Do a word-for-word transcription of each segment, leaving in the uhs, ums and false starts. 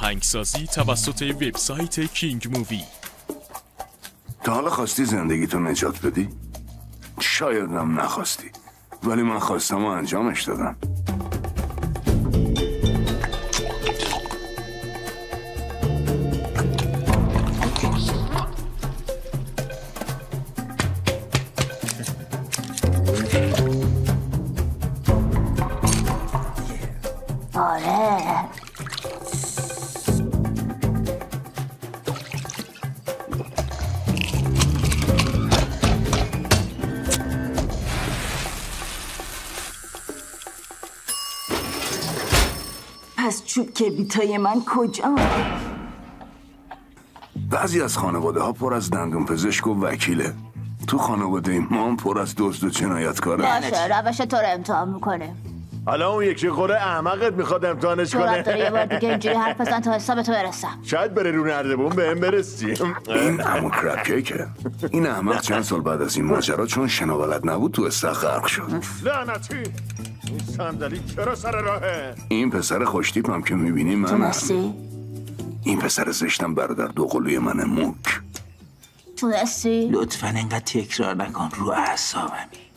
آهنگسازی توسط وبسایت کینگ مووی. تا حالا خواستی زندگیتو نجات بدی؟ شاید هم نخواستی، ولی من خواستم و انجامش دادم. آره پس چوب کبریتای من کجا؟ بعضی از خانواده ها پر از دندون پزشک و وکیله. تو خانواده ما هم پر از دزد و جنایتکاره. باشه روش تو رو امتحان میکنه. حالا اون یک قره احمقت میخواد امتحانش کنه. جرأت داری یه بار دیگه اینجوری حرف بزن تا حساب تو برسم. شاید بره رو نردبون بهم برسیم. این عمو کرپ کیکه. این احمق چند سال بعد از این ماجرا چون شنا بلد نبود تو استخر غرق شد. لعنتی این صندلی چرا سر راهه؟ این پسر خوشتیپم که میبینی من تونستی؟ این پسر زشتم برادر دوقلوی منه موک. تونستی؟ لطفاً انقدر تکرار نکن رو اعصابمی.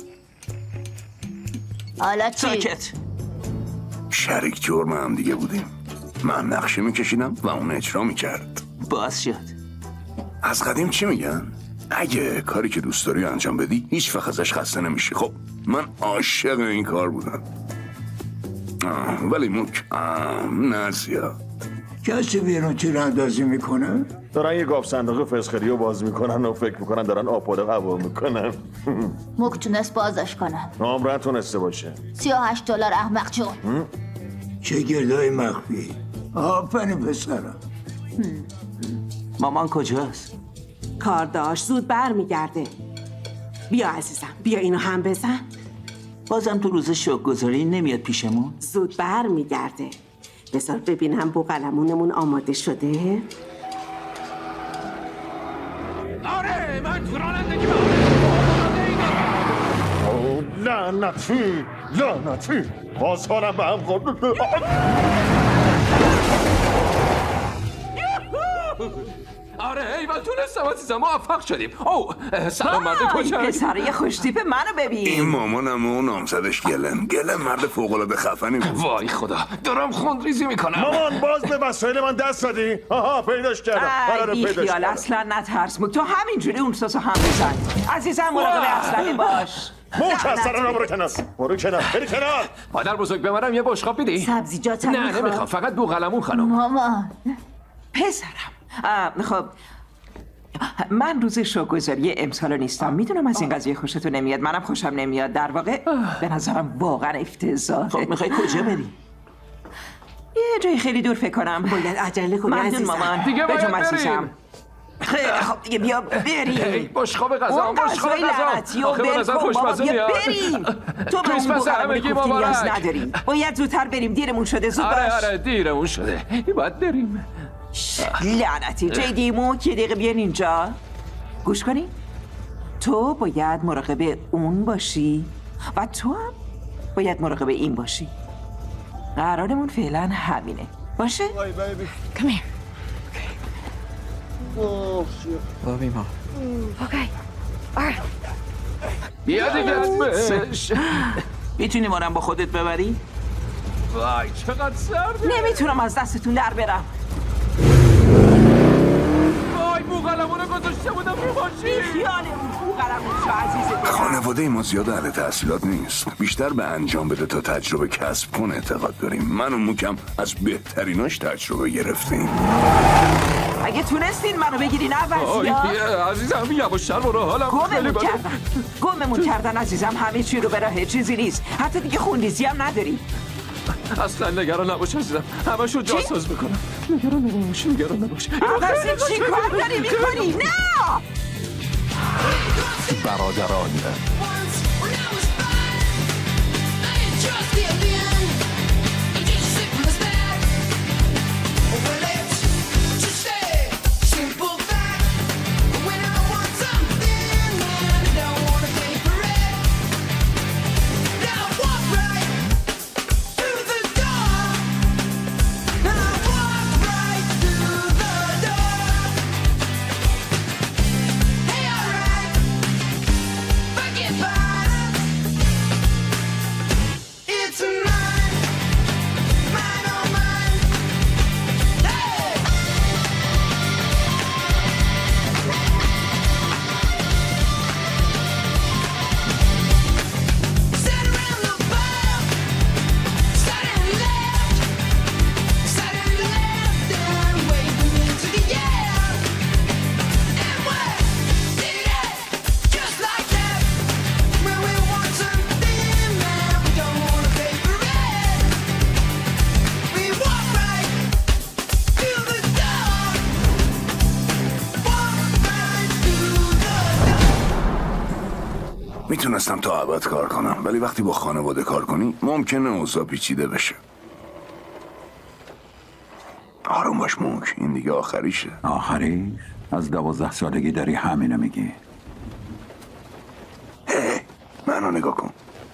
حالا چی؟ ساکت. شریک جرم هم دیگه بودیم. من نقشه میکشیدم و اون اجرا میکرد. باز شد. از قدیم چی میگن؟ اگه کاری که دوست داری انجام بدی هیچ وقت ازش خسته نمیشی. خب من عاشق این کار بودم. آه، ولی موک نه زیاد. کسی بیرون تیر اندازی میکنه؟ دارن یه گاف صندوق فسخری رو باز میکنن و فکر میکنن دارن آپاده هوا میکنن. موک تونست بازش کنن. عمرن تونسته باشه. سی و هشت دلار احمق جون. چه گردای مخفی. آفرین پسرم. مامان کجاست؟ کار داشت زود بر میگرده. بیا عزیزم بیا اینو هم بزن. بازم تو روز شوک‌گذاری نمیاد پیشمون؟ زود بر میگرده. بذار ببینم بوقلمونمون آماده شده. آره من تو رانندگی اوه لعنتی لعنتی باز حالم به هم خورد. آره ایوان تونستم عزیزم موفق شدیم. او سلام مرد کجا؟ پسر یه خوشتیپ منو ببین. این مامانم و نامزدش گلن. گلن مرد فوق‌العاده خفنی بود. وای خدا دارم خونریزی میکنم. مامان باز به وسایل من دست دادی؟ آها پیداش کردم. ای بی خیال اصلا نترس موک. تو همینجوری اون ساسو هم بزن. عزیزم مراقب اسلحه باش. موک از سر را برو کنار. برو کنار. بری کنار. مادر بزرگ ببرم یه بشقاب میدی؟ سبزیجاتم نه نمیخوام فقط بوقلمون خانم. مامان پسرم خب من روز شوک‌گذاری امسالو نیستم. میدونم از این قضیه خوشتون نمیاد. منم خوشم نمیاد. در واقع به نظرم واقعا افتضاحه. خب میخوای کجا بری؟ یه جای خیلی دور فکر کنم. باید عجله کنی ممنون عزیزم. مامان. دیگه باید بجام بریم. عزیزم. خیلی خب دیگه بیا بریم. بشقاب غذا اون بشقاب غذای لعنتی و غذا. آخه به ول نظر کن بابا. خوشمزه بیا میاد. بریم. تو به اون کریسمس بوقلمون همگی کوفتی نیاز مبارک. نداریم. باید زودتر بریم. دیرمون شده. زود باش. آره آره دیرمون شده. باید بریم. لعنتی جیدی موک یه دقیقه بیان اینجا گوش کنی. تو باید مراقب اون باشی و تو هم باید مراقب این باشی. قرارمون فعلا همینه باشه؟ Come here. Bobby ma. Okay. All right. بیا دیگه. میتونی ما رو با خودت ببری؟ وای چقدر سرده. نمیتونم از دستتون در برم. وای بوقلمون رو گذاشته بودم رو ماشین. خیال اون بوقلمون چه عزیزه. خانواده ما زیاد اهل تحصیلات نیست. بیشتر به انجام بده تا تجربه کسب کن اعتقاد داریم. من و موکم از بهتریناش تجربه گرفتیم. اگه تونستین منو بگیرین وای اول عزیزم یواشتر برو حالم خیلی گممون بده. کردن گممون کردن عزیزم. همه چی رو به راه چیزی نیست. حتی دیگه خونریزی هم نداری. اصلا نگران نباش عزیزم. همشو جاساز میکنم. نگران نباش نگران نباش. عوضی چی کار داری میکنی؟ نه برادران میتونستم تا ابد کار کنم، ولی وقتی با خانواده کار کنی ممکنه اوضاع پیچیده بشه. آروم باش موک، این دیگه آخریشه. آخریش؟ از دوازده سالگی داری همینو میگی؟ هی منو نگاه کن.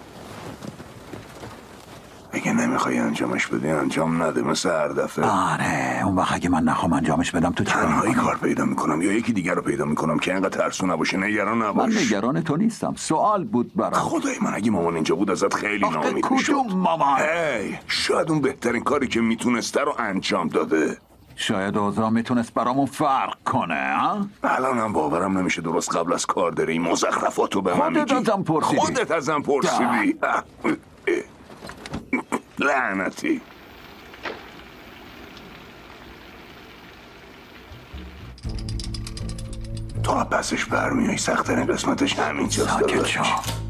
اگه نمیخوای انجامش بدی انجام نده، مثل هر دفعه. آره اون وقت اگه من نخوام انجامش بدم تو چیکار میکنی؟ تنهایی کار پیدا میکنم یا یکی دیگر رو پیدا میکنم که اینقدر ترسو نباشه. نگران نباش. من نگران تو نیستم، سوال بود برام. خدای من اگه مامان اینجا بود ازت خیلی ناامید میشد. مامان؟ هی شاید اون بهترین کاری که میتونسته رو انجام داده. شاید اوضاع میتونست برامون فرق کنه. ها؟ الان هم باورم نمیشه درست قبل از کار داری این مزخرفاتو به من میگی. خودت ازم پرسیدی. خودت ازم پرسیدی. لعنتی. تا پسش برمیای، سخت‌ترین قسمتش همین جاست. ساکت شو.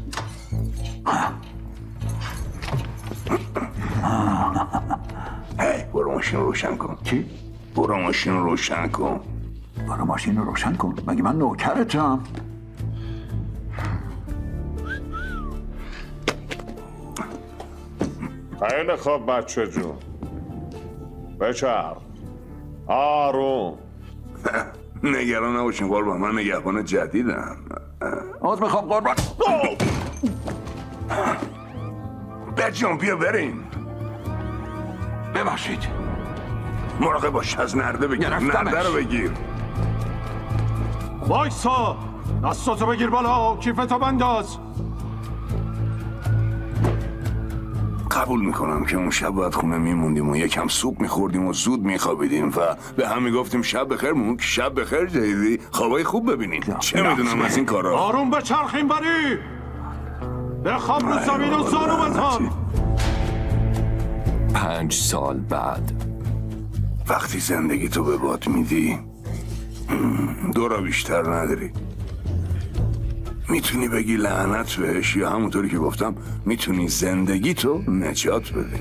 هی برو ماشین رو روشن کن. چی؟ برو ماشین رو روشن کن. برو ماشین رو روشن کن؟ مگه من نوکرتم؟ خیلی خوب بچه جون، بچرخ. آروم. نگران نباشین قربان، من نگهبان جدیدم. آز میخوام قربان. بچه‌ام بیا بریم. ببخشید. مراقب باش، از نرده بگیر. نرده رو بگیر. وایسا، دستاتو بگیر بالا، کیفتو بنداز. قبول میکنم که اون شب باید خونه میموندیم و یکم سوپ میخوردیم و زود میخوابیدیم و به هم میگفتیم شب بخیر موک، شب بخیر جدیدی، خوابای خوب ببینیم. چه میدونم از این کارا. آروم بچرخیم بری. بخواب رو زمین و زانو بزن. پنج سال بعد وقتی زندگی تو به باد میدی دورا بیشتر نداری. میتونی بگی لعنت بهش یا همونطوری که گفتم میتونی زندگی تو نجات بدی.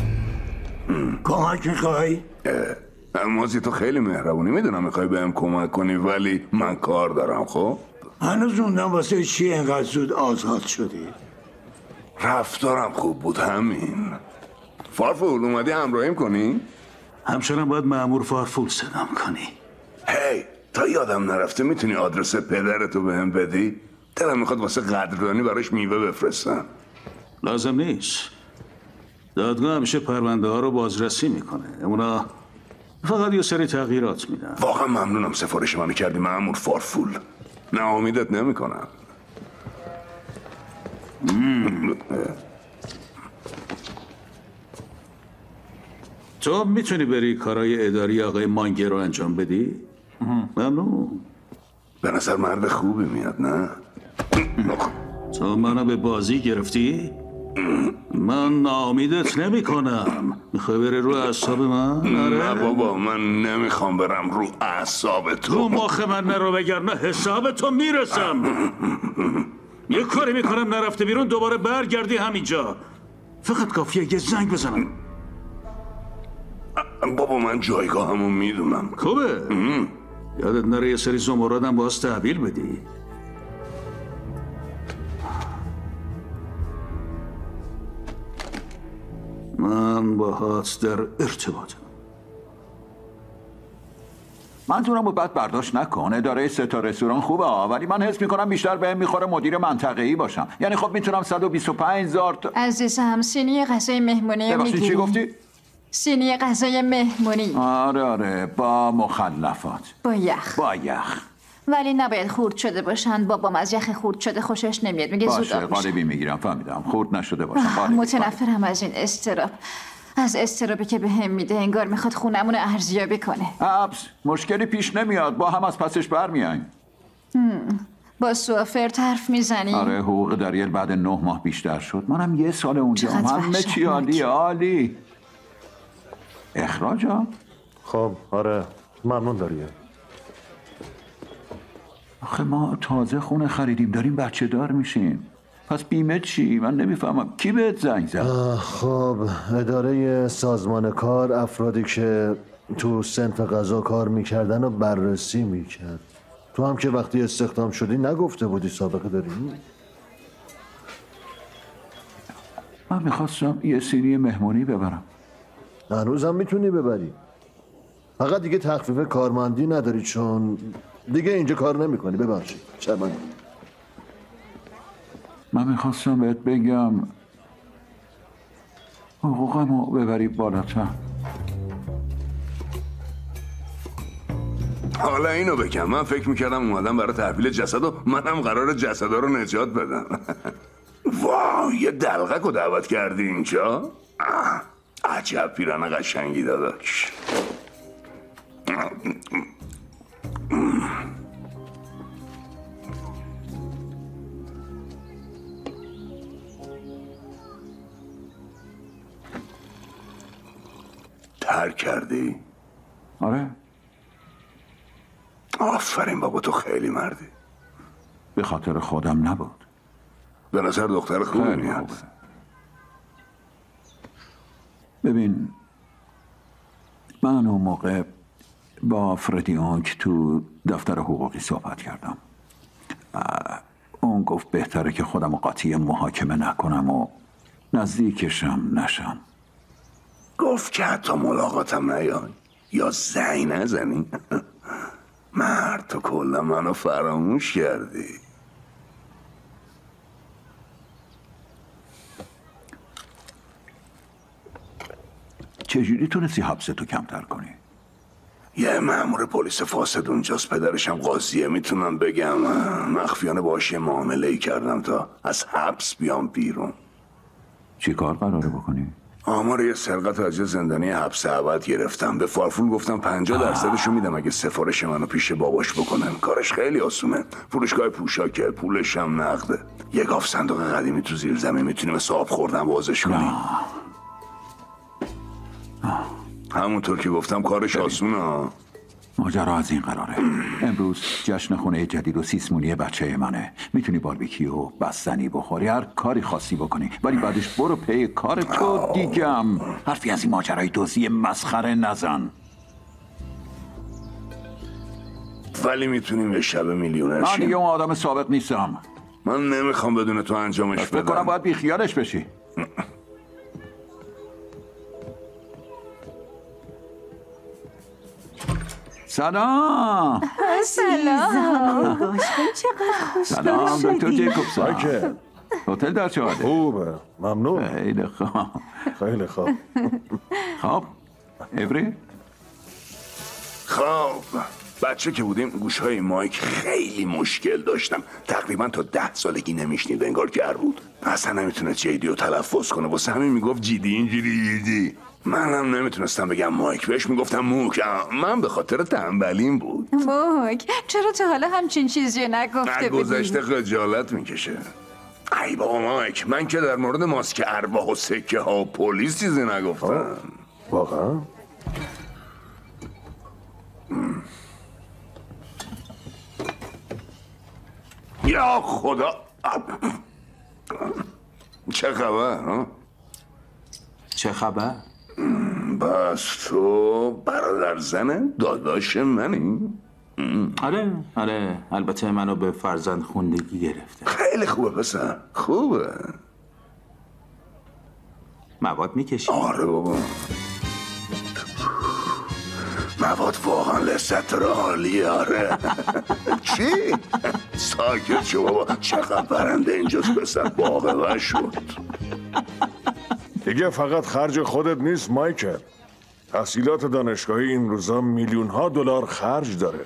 کمک میخوای؟ مازی تو خیلی مهربونی، میدونم میخوای بهم کمک کنی ولی من کار دارم. خب هنوز موندم واسه چی اینقدر زود آزاد شدی؟ رفتارم خوب بود همین. فارفول اومدی همراهیم کنی؟ همچنان باید مأمور فارفول صدام کنی. هی تا یادم نرفته میتونی آدرس پدرتو بهم بدی؟ دلم میخواد واسه قدردانی براش میوه بفرستم. لازم نیست. دادگاه همیشه پرونده ها رو بازرسی میکنه. اونا فقط یه سری تغییرات میدن. واقعا ممنونم سفارش منو کردی مأمور فارفول. ناامیدت نمیکنم. تو میتونی بری کارهای اداری آقای مانگر رو انجام بدی؟ ممنون. به نظر مرد خوبی میاد نه؟ تو منو به بازی گرفتی؟ من ناامیدت نمی کنم. میخوای بری رو اعصاب من؟ نه بابا من نمیخوام برم رو اعصاب تو. رو مخ من نرو وگرنه حساب تو میرسم. یه کاری میکنم نرفته بیرون دوباره برگردی همینجا. فقط کافیه یه زنگ بزنم. بابا من جایگاهمو میدونم. خوبه. یادت نره یه سری زمرادم باز تحویل بدی. من با هات در ارتباطم. منظورم رو بد برداشت نکن. اداره سه تا رستوران خوبه ها، ولی من حس میکنم بیشتر بهم میخوره مدیر منطقه‌ای باشم. یعنی خب میتونم صد و بیست و پنج هزار تا عزیزم سینی غذای مهمونی ببخشید چی گفتی؟ سینی غذای مهمونی. آره آره با مخلفات. با یخ. با یخ. ولی نباید خورد شده باشن. بابام از یخ خورد شده خوشش نمیاد. میگه زود باشه قالبی میگیرم. فهمیدم خورد نشده باشه. متنفرم از این استراب. از استرابی که به هم میده انگار میخواد خونمون رو ارزیابی کنه. ابس مشکلی پیش نمیاد، با هم از پسش برمیایم. با سوافرت حرف میزنی؟ آره حقوق دریل بعد نه ماه بیشتر شد. منم یه سال اونجا. همه چی عالی عالی. اخراج ها؟ خب آره ممنون داریه. آخه ما تازه خونه خریدیم داریم بچه دار میشیم. پس بیمه چی؟ من نمیفهمم. کی بهت زنگ زد؟ خب اداره سازمان کار افرادی که تو صنف غذا کار میکردن و بررسی میکرد. تو هم که وقتی استخدام شدی نگفته بودی سابقه داری؟ من میخواستم یه سینی مهمونی ببرم. هنوزم میتونی ببری، فقط دیگه تخفیف کارمندی نداری چون دیگه اینجا کار نمیکنی. ببخشید شرمنده. من میخواستم بهت بگم حقوقمو ببری بالاتر. حالا اینو بگم، من فکر میکردم اومدم برای تحویل جسد و منم قرار جسدا رو نجات بدم. واو، یه دلغک رو دعوت کردی اینجا؟ عجب پیران قشنگی داداش. ترک کردی؟ آره. آفرین بابا، تو خیلی مردی. به خاطر خودم نبود. به نظر دختر خوبی میاد. ببین، من اون موقع با فردی اونک تو دفتر حقوقی صحبت کردم. اون گفت بهتره که خودم قاطی محاکمه نکنم و نزدیکشم نشم. گفت که حتی ملاقاتم نیای یا زنگ نزنی. مرد، تو کلا منو فراموش کردی. چجوری تونستی حبستو کمتر کنی؟ یه مأمور پلیس فاسد اونجاست، پدرشم قاضیه. میتونم بگم مخفیانه باهاش یه معامله‌ای کردم تا از حبس بیام بیرون. چی کار قراره بکنی؟ آمار یه سرقت از یه زندانی حبس ابد گرفتم. به فارفول گفتم پنجاه درصدشو میدم اگه سفارش منو پیش باباش بکنن. کارش خیلی آسونه. فروشگاه پوشاکه، پولش هم نقده. یه گاف صندوق قدیمی تو زیر زمین میتونی مثل آب خوردن بازش کنی. همونطور که گفتم کارش آسونه. ماجرا از این قراره. امروز جشن خونه جدید و سیسمونی بچه منه. میتونی باربیکیو و بستنی بخوری، هر کاری خاصی بکنی، ولی بعدش برو پی کار تو. دیگم حرفی از این ماجرای دزدی مسخره نزن. ولی میتونیم یه شب میلیونر من شیم. دیگه اون آدم سابق نیستم. من نمیخوام بدون تو انجامش بدم. فکر کنم باید بیخیالش بشی. سلام. سلام. سلام دکتر جیکوبسون. هتل در چه حاله؟ خوبه، ممنون. خیلی خوب. خیلی خوب. خب ایوری؟ خب بچه که بودیم گوشهای مایک خیلی مشکل داشتم. تقریبا تا ده سالگی نمیشنید، انگار گر بود. اصلا نمیتونه جیدی رو تلفظ کنه، واسه همین میگفت جیدی اینجوری جیدی. منم نمیتونستم بگم مایک، بهش میگفتم موک. من به خاطر تنبلیم بود. موک، چرا تا حالا همچین چیزی نگفته بودی؟ گذشته خجالت میکشه. ای بابا مایک، من که در مورد ماسک ارواح و سکه ها و پلیس چیزی نگفتم. واقعا؟ یا خدا، چه خبر؟ چه خبر؟ بس تو برادر زنه داداش منی؟ آره آره، البته منو به فرزند خوندگی گرفته. خیلی خوبه پسر، خوبه. مواد میکشی؟ آره بابا، مواد واقعا لذت داره، عالیه. آره. چی؟ ساکت شو بابا، چقدر برنده اینجاست پسر، باقوه شد. دیگه فقط خرج خودت نیست مایکل. تحصیلات دانشگاهی این روزا میلیون ها دلار خرج داره.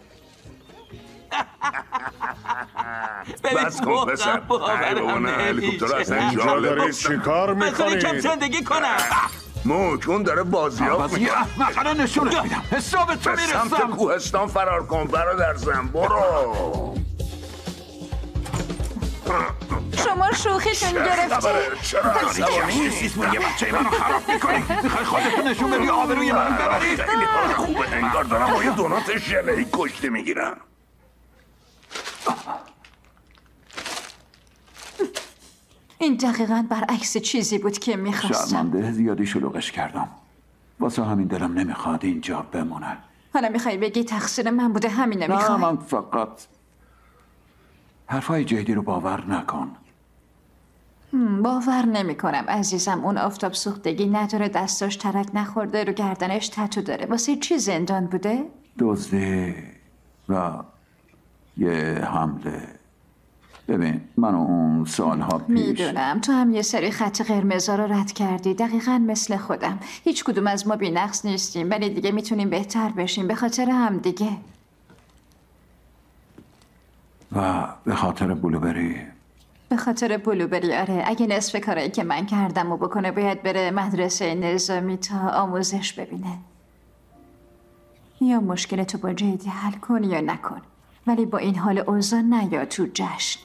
بس کن پسر. ای بابا نه، هلیکوپتر اصلا اینجا جالب دارید چی کار میکنید؟ کم زندگی کنم. موک، اون داره بازیافت میکنه. مثلا نشونت میدم، حساب تو به سمت میرسم. کوهستان فرار کن برادر زن، برو. شما شوخیتون گرفته. چرا عصبانی؟ سیسمون یه بچه منو خراب میکنی. میخوای خودتو نشون بدی آبروی من ببری؟ خیلی حال خوبه، انگار دارم با یه دونات ژله‌ای کشته میگیرم. این دقیقاً برعکس چیزی بود که میخواستم. شرمنده، زیادی شلوغش کردم. واسه همین دلم نمیخواد اینجا بمونه. حالا میخوای بگی تقصیر من بوده، همینه نه، میخوای؟ من فقط حرفای جیدی رو باور نکن. باور نمی کنم عزیزم. اون آفتاب سوختگی نداره، دستاش ترک نخورده، رو گردنش تتو داره. واسه چی زندان بوده؟ دزده و یه حمله. ببین من اون سالها پیش میدونم تو هم یه سری خط قرمزا رو رد کردی، دقیقا مثل خودم. هیچ کدوم از ما بی‌نقص نیستیم، ولی دیگه میتونیم بهتر بشیم به خاطر هم دیگه. و به خاطر بلوبری. به خاطر بلوبری آره. اگه نصف کارایی که من کردم و بکنه باید بره مدرسه نظامی تا آموزش ببینه. یا مشکل تو با جیدی حل کن یا نکن، ولی با این حال اوضاع نیا تو جشن.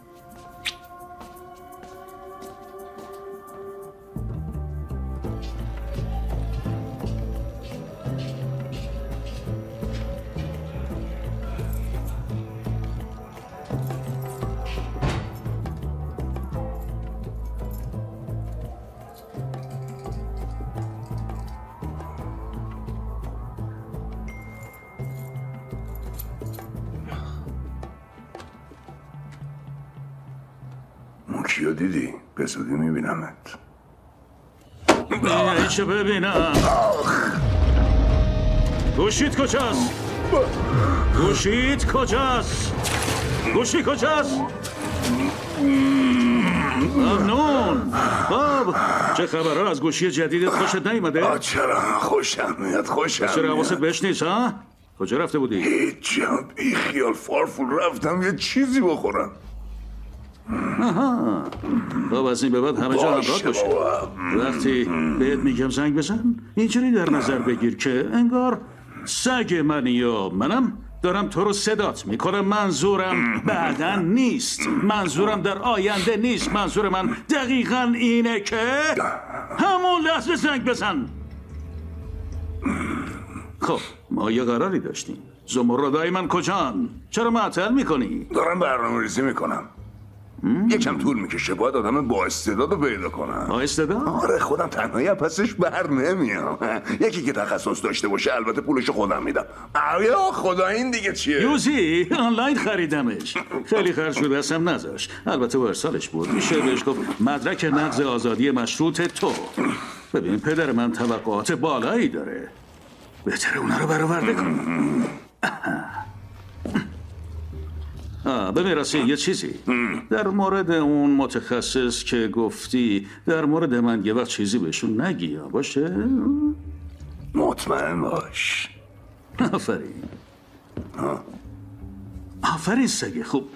کیو دیدی؟ به زودی میبینمت. ایچه ببینم. گوشید کجاست؟ گوشید کجاست؟ گوشی کجاست؟ ممنون. باب چه خبره؟ از گوشی جدیدت خوشت نیومده؟ چرا خوشم میاد، خوشم چرا حواست بهش نیست ها؟ کجا رفته بودی؟ هیچ جا، بی خیال فارفول رفتم یه چیزی بخورم. آها. خب از این به بعد همه جا همراه باشه. وقتی بهت میگم زنگ بزن اینجوری در نظر بگیر که انگار سگ منی یا منم دارم تو رو صدات میکنم. منظورم بعداً نیست، منظورم در آینده نیست. منظور من دقیقاً اینه که همون لحظه زنگ بزن. خب ما یه قراری داشتیم. زمردای من کجان؟ چرا معطل میکنی؟ دارم برنامه ریزی میکنم. یکم طول میکشه، باید آدم با استعداد رو پیدا کنم. با استعداد؟ آره خودم تنهایی پسش بر نمیام. یکی که تخصص داشته باشه البته پولشو خودم میدم. یا خدا این دیگه چیه؟ یوزی آنلاین خریدمش. خیلی خرج شده هستم نذاش. البته با ارسالش بود. میشه بهش گفت مدرک نقض آزادی مشروط تو. ببین پدر من توقعات بالایی داره، بهتره اونا رو برآورده کنم. آه به میراسه یه چیزی در مورد اون متخصص که گفتی، در مورد من یه وقت چیزی بهشون نگی یا باشه؟ مطمئن باش. آفرین. آفرین سگه خوب.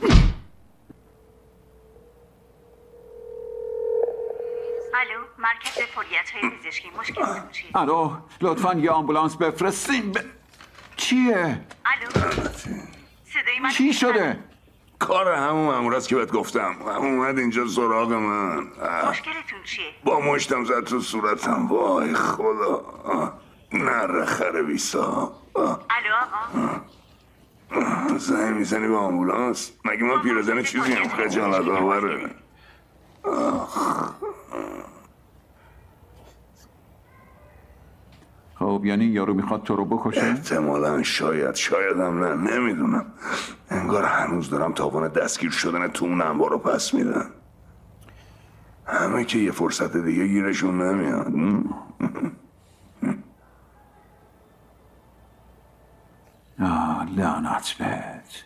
الو مرکز فوریت های پزشکی، مشکلتون چیه؟ الو لطفاً یه آمبولانس بفرستین. ب... چیه؟ الو صدای من چی شده؟ کار همون مامور است که بهت گفتم. همون اومد اینجا سراغ من. مشکلتون چیه؟ با مشتم زد تو صورتم. وای خدا. نره خره بیسا. الو آقا زنگ میزنی به آمبولانس؟ مگه ما پیرزن چیزی هم خجالت آوره. خب یعنی یارو میخواد تو رو بکشه؟ احتمالا، شاید شاید هم نه، نمیدونم. انگار هنوز دارم تاوان دستگیر شدن تو اون انبار رو پس میدن. همه که یه فرصت دیگه گیرشون نمیاد. آه لعنت بهت.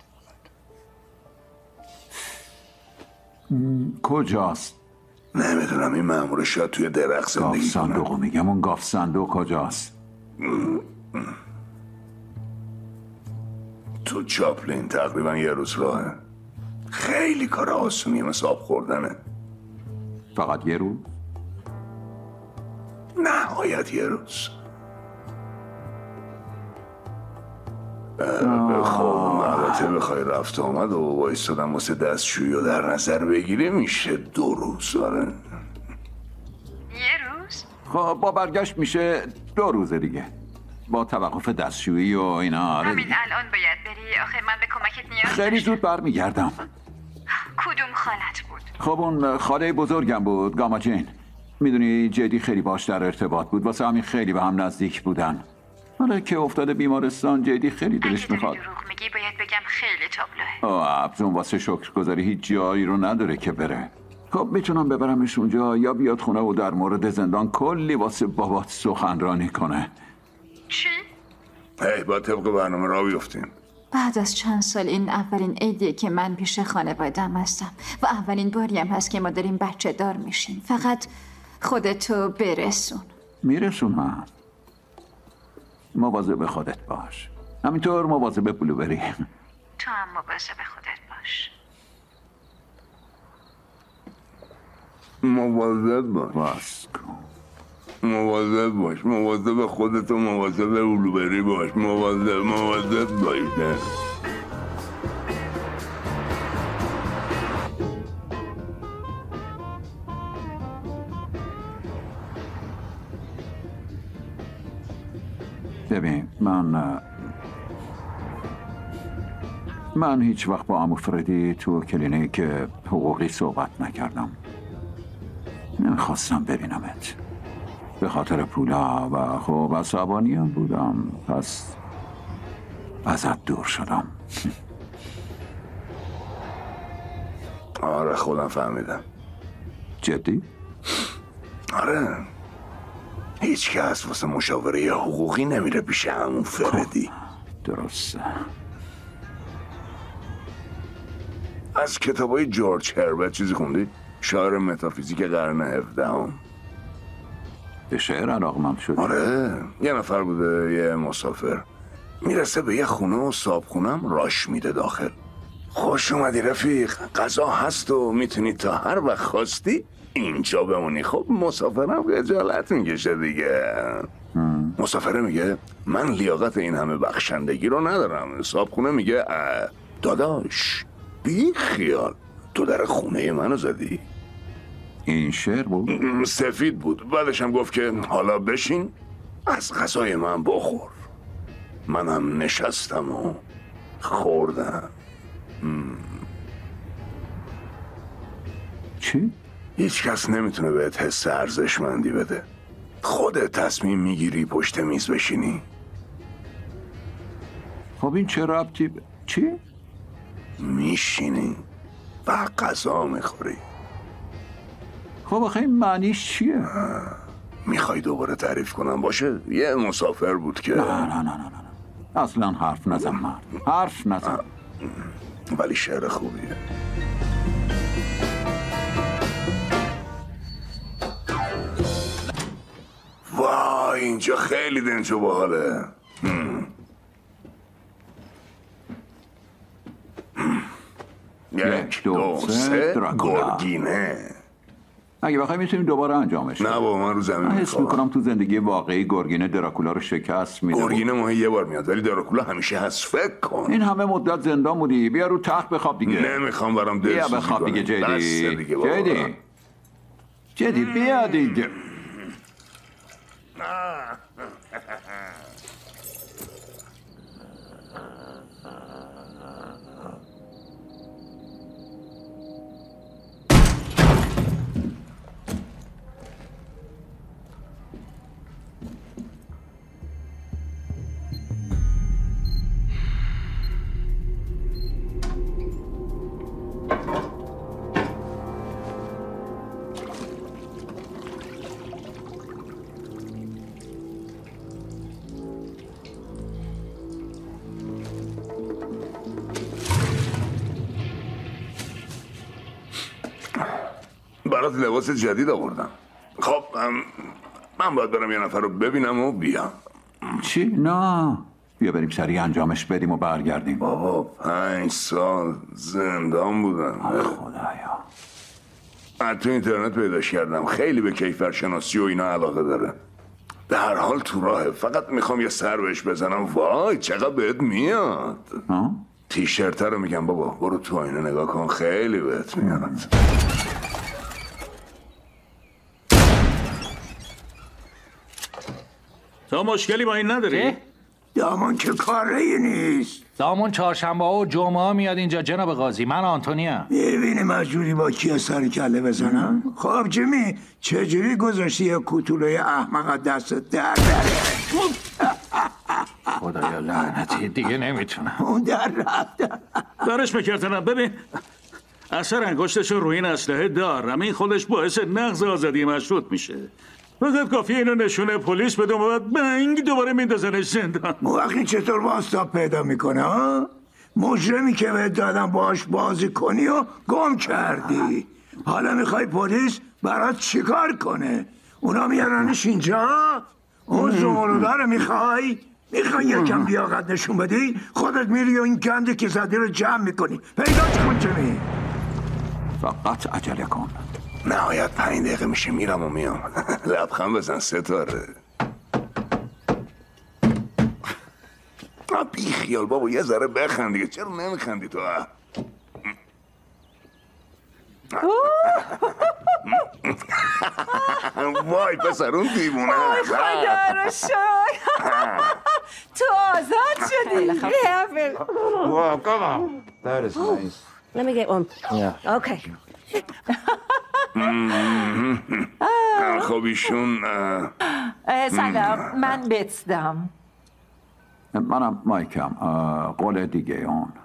کجاست؟ نمیدونم. این مأمور شاید توی درخت زندگی کنه. گاف صندوقو میگم. اون گاف صندوق کجاست؟ تو چاپلین تقریبا یه روز راهه. خیلی کار آسونیه، مثل آب خوردنه. فقط یه روز؟ نهایت یه روز. خب البته بخوای رفت آمد و وایستادم واسه دستشویی و در نظر بگیری میشه دو روز. آره یه روز؟ خب با برگشت میشه دو روز دیگه، با توقف دستشویی و اینا. آره همین الان باید بری؟ آخه من به کمکت نیاز خیلی زود برمیگردم. کدوم خالت بود؟ خب اون خاله بزرگم بود، گاما جین. میدونی جدی خیلی باش در ارتباط بود، واسه همین خیلی به هم نزدیک بودن. حالا که افتاده بیمارستان جدی خیلی دلش میخواد. اگه دروغ میگی باید بگم خیلی تابلوه. آه ابزون واسه شکرگزاری هیچ جایی رو نداره که بره. خب میتونم ببرمش اونجا یا بیاد خونه و در مورد زندان کلی واسه بابات سخنرانی کنه. چی؟ هی با طبق برنامه را بیفتیم. بعد از چند سال این اولین عیدیه که من پیش خانوادم هستم و اولین باری هم هست که ما داریم بچه دار میشیم. فقط خودتو برسون. میرسونم. مواظب خودت باش. همینطور مواظب بلوبری. تو هم مواظب خودت باش. مواظب باش. باز کن. مواظب باش. مواظب خودت و مواظب بلوبری باش. مواظب مواظب باش. نه. ببین من من هیچ وقت با عمو فردی تو کلینیک حقوقی صحبت نکردم. نمیخواستم ببینمت به خاطر پولا و خب عصبانیم بودم، پس ازت دور شدم. آره خودم فهمیدم. جدی؟ آره هیچ کس واسه مشاوره یا حقوقی نمیره پیش عمو فردی. درسته. از کتابای جورج هربرت چیزی خوندی؟ شاعر متافیزیک قرن هفدهم. به شعر علاقمند شدی؟ آره یه نفر بوده، یه مسافر میرسه به یه خونه و صابخونم راش میده داخل. خوش اومدی رفیق، غذا هست و میتونی تا هر وقت خواستی اینجا بمونی. خب مسافرم خجالت میکشه دیگه. مسافره میگه من لیاقت این همه بخشندگی رو ندارم. صابخونه میگه داداش بی خیال، تو در خونه منو زدی. این شعر بود؟ سفید بود. بعدش هم گفت که حالا بشین از غذای من بخور. منم نشستم و خوردم. چی؟ هیچ کس نمیتونه بهت حس ارزشمندی بده. خودت تصمیم میگیری پشت میز بشینی. خب این چه ربطی ب... چی؟ میشینی و غذا میخوری. خب آخه این معنیش چیه؟ میخوای دوباره تعریف کنم؟ باشه یه مسافر بود که نه نه نه نه نه اصلا حرف نزن من حرف نزن. ولی شعر خوبیه. وای اینجا خیلی دنج و باحاله. یک دو سه گرگینه. اگه بخوای میتونیم دوباره انجامش. نه با من رو زمین من حس میکنم تو زندگی واقعی گرگینه دراکولا رو شکست میده. گرگینه ماهی یه بار میاد ولی دراکولا همیشه هست. فکر کن این همه مدت زندان بودی، بیا رو تخت بخواب دیگه. نمیخوام برام دلسوزی بیا بخواب دیگه جدی. دیگه جدی جدی بیا دیگه. برات لباس جدید آوردم. خب من باید برم یه نفر رو ببینم و بیام. چی؟ نه بیا بریم سریع انجامش بدیم و برگردیم. بابا پنج سال زندان بودم. خدایا. من تو اینترنت پیداش کردم. خیلی به کیفرشناسی و اینا علاقه داره. به هر حال تو راهه. فقط میخوام یه سر بهش بزنم. وای چقدر بهت میاد. تیشرت رو میگم بابا برو تو آینه نگاه کن، خیلی بهت میاد. تا مشکلی با این نداری؟ دامان که کاری نیست. دامون چهارشنبه و جمعه میاد اینجا جناب قاضی. من آنتونیا. میبینی مجبوری با کیا سر کله بزنم؟ خب جیمی چجوری گذاشتی یه کوتوله احمق دستت در دره؟ خدایا لعنتی دیگه نمیتونم. اون در رفت. برش بکردنم. ببین اثر انگشتشو روی این اسلحه دارم. این خودش باعث نقض آزادی مشروط میشه. فقط کافیه اینو نشونه پلیس بدم و بعد بنگ دوباره میندازنش زندان. موقعی چطور واسطاب پیدا میکنه ها؟ مجرمی که بهت دادم باش بازی کنی و گم کردی. حالا میخوای پلیس برات چیکار کنه؟ اونا میارنش اینجا؟ اون زمانودا رو میخوای؟ میخوای یکم لیاقت نشون بدی؟ خودت میری و این گندی که زدی رو جمع میکنی. پیداش کن جمی. فقط عجله کن. نهایت پنج دقیقه میشه میرم و میام. لبخند بزن ستاره. بی خیال بابا یه ذره بخند دیگه. چرا نمیخندی تو؟ وای پسر اون دیوونه. وای خدا رو شکر. تو آزاد شدی. Wow, come on. That is nice. Let me get one. Yeah. Okay. خب ایشون سلام، من بتسدم. منم مایکم. قول دیگه اون.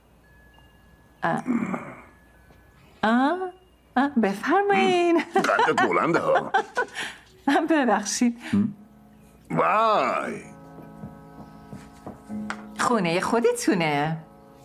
بفرمایین. قدت بلنده ها. ببخشید. وای خونه خودتونه.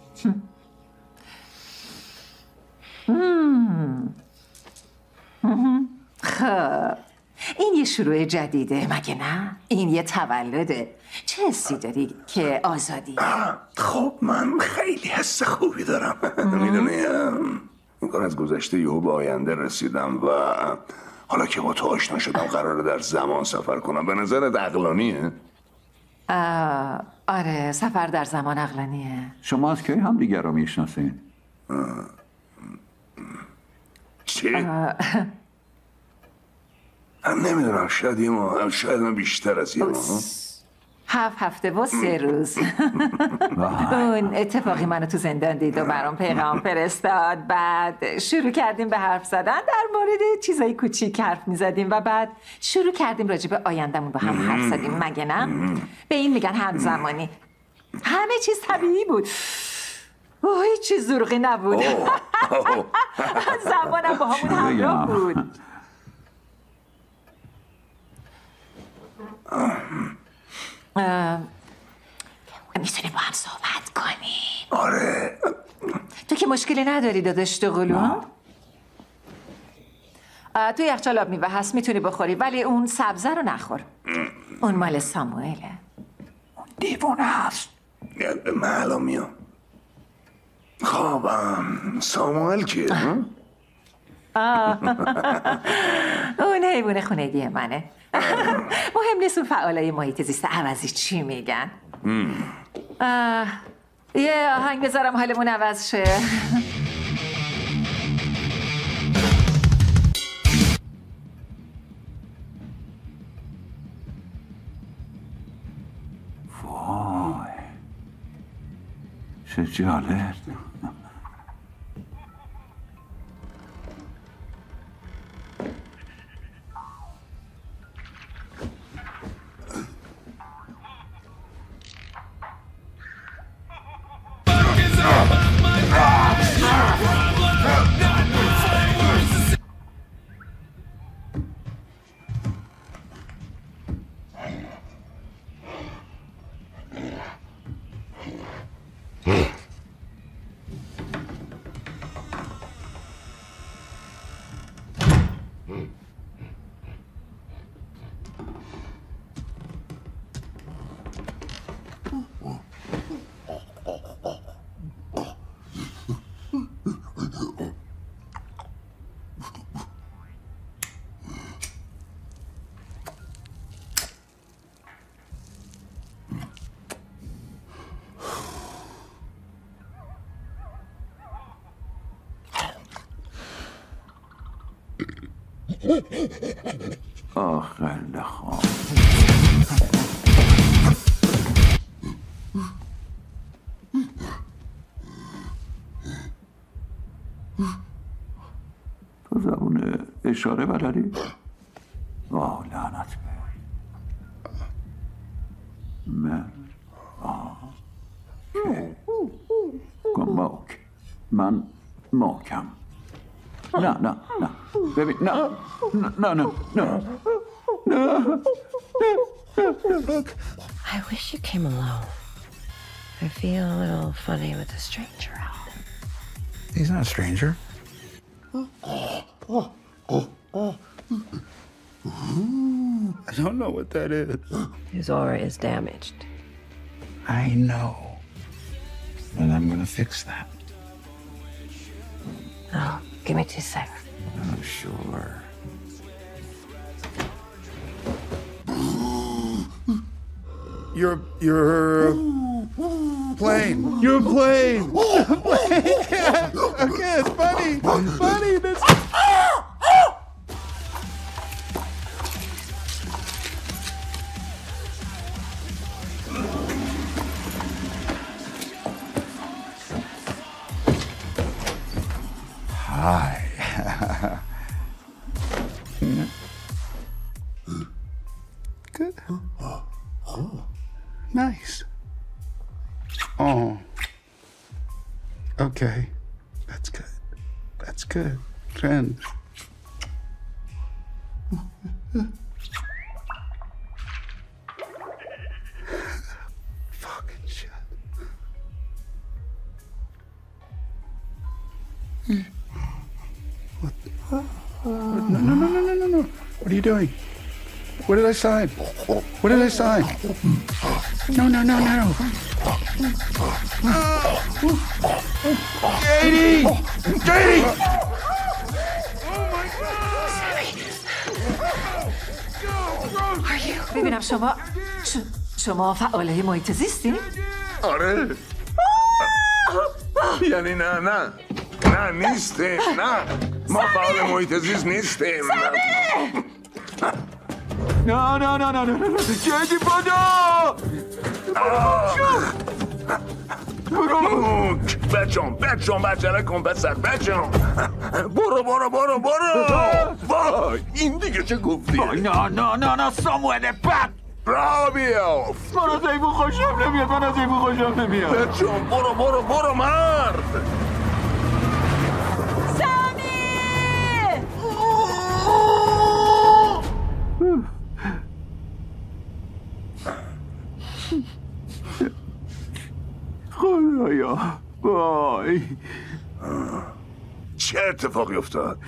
خب این یه شروع جدیده مگه نه؟ این یه تولده. چه حسی داری که آزادی؟ خب من خیلی حس خوبی دارم. میدونی این کار از گذشته یهو به آینده رسیدم و حالا که با تو آشنا شدم قراره در زمان سفر کنم. به نظرت عقلانیه؟ آره سفر در زمان عقلانیه. شما از کی هم دیگر رو میشناسین؟ چی؟ هم نمیدونم شاید یه ماه شاید من بیشتر از یه ماه. هفت هفته و سه روز. اون اتفاقی منو تو زندان دید و برام پیغام فرستاد. بعد شروع کردیم به حرف زدن در مورد چیزای کوچیک حرف میزدیم و بعد شروع کردیم راجع به آیندمون با هم حرف زدیم مگه نه؟ به این میگن همزمانی. همه چیز طبیعی بود. اوه هیچ چیز زورقی نبود. زمانم با همون همراه بود. میتونی با هم صحبت کنی؟ آره. تو که مشکلی نداری داداش دوقلو؟ تو یخچال آب میوه هست میتونی بخوری ولی اون سبزه رو نخور. اون مال ساموئله. اون دیوانه هست. من الان میام. خب ساموئل کیه؟ اون حیوان خونگی منه. مهم نیست اون فعالای محیط زیست عوضی چی میگن. یه آهنگ بذارم حالمون عوض شه. وای چه جالب. آخه خواب تو زبون اشاره بلدی؟ آه لعنت به من آه کن موک من موکم نه نه نه ببین نه نه نه نه نه I wish you came alone. I feel a little funny with a stranger out. He's not a stranger. I don't know what that is. His aura is damaged. I know. And I'm gonna fix that. Oh, give me two seconds. Oh, sure. You're you're plane. You're plane. Plane. Yeah. Okay, it's funny. Funny. This. Hi. Good. Nice. Oh. Okay. That's good. That's good. Friend. Fucking shit. Hmm. What? No, no, no, no, no, no, no. What are you doing? What did I sign? What did I sign? No, no, no, no. J D! J D! ببینم شما ش... شما فعاله محیط زیستی؟ آره یعنی نه نه نه نیستیم نه ما فعال محیط زیست نیستیم نه نه نه نه نه جدی بدا موک بچم بچم بچه کن پسر بچم برو برو برو برو وای این دیگه چه گفتی نه نه نه نه ساموئل بد را بیافت من از ایبو خوشم نمیاد من از ایبو خوشم نمیاد بچم برو برو برو مرد خدایا وای چه اتفاقی افتاد؟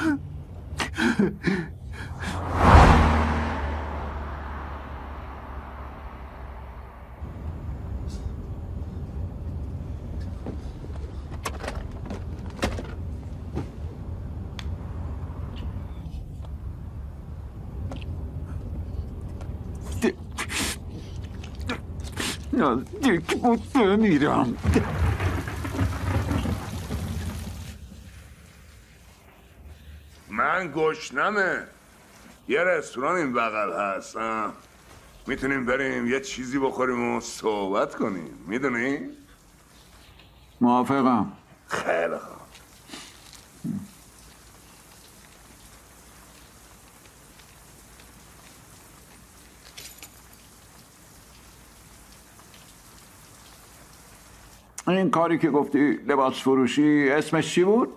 نه دیگه بود میرم من گشنمه یه رستوران این بغل هست میتونیم بریم یه چیزی بخوریم و صحبت کنیم میدونی؟ موافقم خیلی خوب این کاری که گفتی لباس فروشی اسمش چی بود؟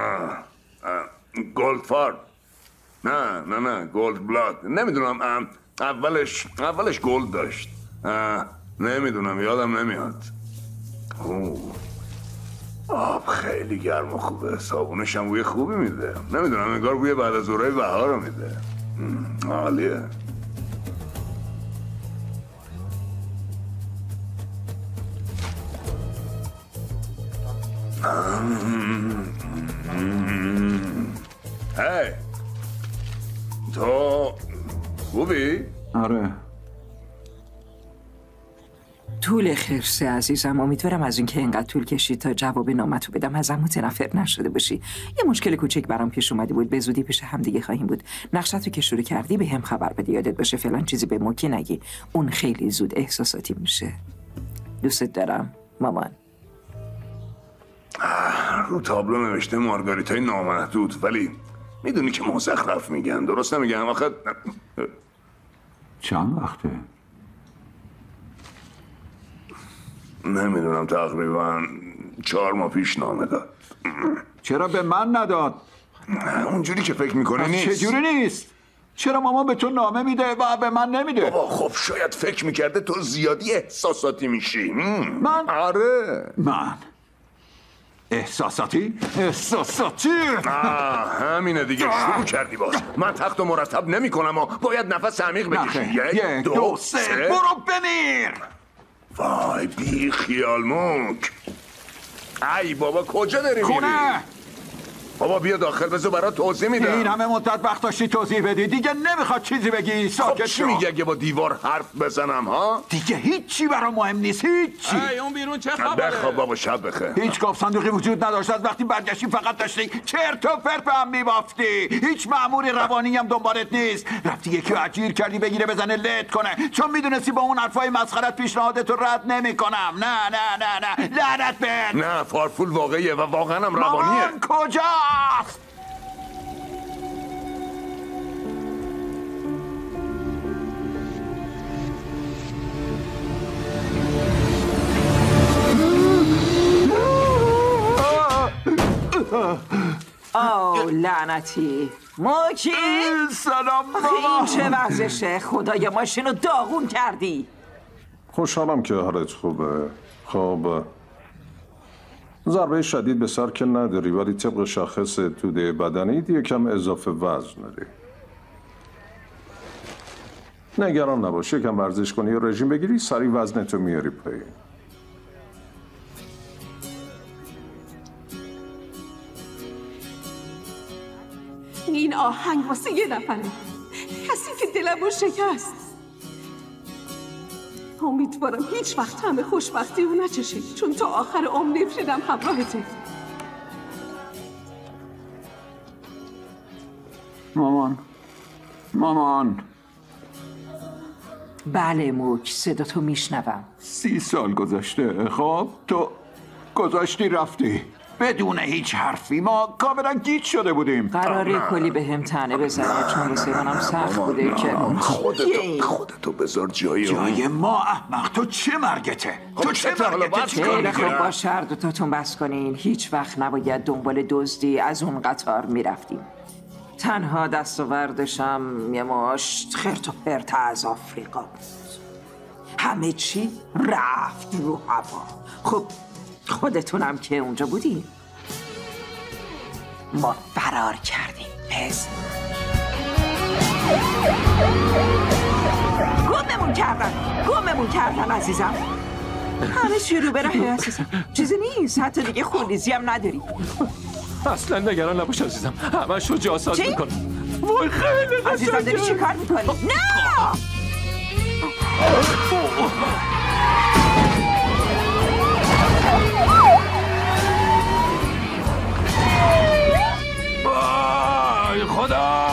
گولد فارم نه نه نه گولد بلاد نمیدونم اولش اولش گولد داشت نمیدونم یادم نمیاد اوه. آب خیلی گرم و خوبه صابونش هم بوی خوبی میده نمیدونم انگار بوی بعد از ظهرای بهار رو میده عالیه هی تو خوبی؟ آره طول خرسه عزیزم امیدوارم از اینکه اینقدر طول کشید تا جواب نامتو بدم ازم متنفر نشده باشی یه مشکل کوچک برام پیش اومده بود به زودی پیش هم دیگه خواهیم بود نقشتو که شروع کردی به هم خبر بده یادت باشه فعلا چیزی به موکی نگی اون خیلی زود احساساتی میشه دوستت دارم مامان رو تابلو نوشته مارگاریتای نامحدود ولی میدونی که مزخرف میگن درست نمیگم آخه چند وقته؟ نمیدونم تقریبا چهار ماه پیش نامه داد چرا به من نداد؟ اونجوری که فکر میکنه نیست. چجوری نیست؟ چرا مامان به تو نامه میده و به من نمیده؟ بابا خب شاید فکر میکرده تو زیادی احساساتی میشی. من؟ آره. من احساساتی؟ احساساتی؟ آه همینه دیگه، شروع کردی باز. من تخت و مرتب نمی کنم و باید نفس عمیق بکشی. یک دو, دو سه, سه برو بمیر. وای بی خیال موک. ای بابا کجا داری میری؟ خونه. بابا بیا داخل بذار برات توضیح میدم. این همه مدت وقت داشتی توضیح بدی، دیگه نمیخواد چیزی بگی. ساکت خب چی میگی اگه با دیوار حرف بزنم ها؟ دیگه هیچی برام مهم نیست، هیچی. ای اون بیرون چه خبره؟ بخواب بابا شب بخیر. هیچ گاف صندوقی وجود نداشت، از وقتی برگشتی فقط داشتی چرت و پرت به هم میبافتی. هیچ مأمور روانی هم دنبالت نیست. رفتی یکی رو اجیر کردی بگیره بزنه لت کنه، چون میدونستی با اون حرفای مسخرت پیشنهادت رو رد نمیکنم. نه نه نه نه لعنت بهت. نه فارفول واقعیه و واقعا هم روانیه. مامان کجاست؟ آه لعنتی موکی. سلام این چه وضعشه؟ خدایا ماشین رو داغون کردی. خوشحالم که حالت خوبه. خب ضربه شدید به سر که نداری، ولی طبق شاخص توده بدنیت یکم اضافه وزن داری. نگران نباش، یکم ورزش کنی یا رژیم بگیری سریع وزنتو میاری پایین. این آهنگ واسه یه نفره، کسی که دلمو شکست. امیدوارم هیچ وقت همه خوشبختی رو نچشی، چون تا آخر عمر نفریدم همراهته. مامان مامان. بله موک، صدا تو میشنوم. سی سال گذشته. خب تو گذاشتی رفتی بدون هیچ حرفی، ما کاملا گیج شده بودیم. قراره کلی به هم تنه بزنه، چون واسه منم سخت بوده که خودتو خودتو بذار جای جای ما. احمق تو چه مرگته؟ تو چه مرگته؟ خیلی خوب باشه، هر دوتاتون بس کنین. هیچ وقت نباید دنبال دزدی از اون قطار میرفتیم. تنها دستاوردشم یه ماش خرت و پرت از آفریقا بود. همه چی رفت رو هوا. خب خودتونم که اونجا بودیم. ما فرار کردیم. پس گممون کردن گممون کردن عزیزم. همه چی رو بره عزیزم، چیزی نیست. حتی دیگه خونریزی هم نداری. اصلا نگران نباش عزیزم، همش رو جاساز میکنم. وای خیلی قشنگه. عزیزم داری چی کار میکنی؟ نه وای خدا.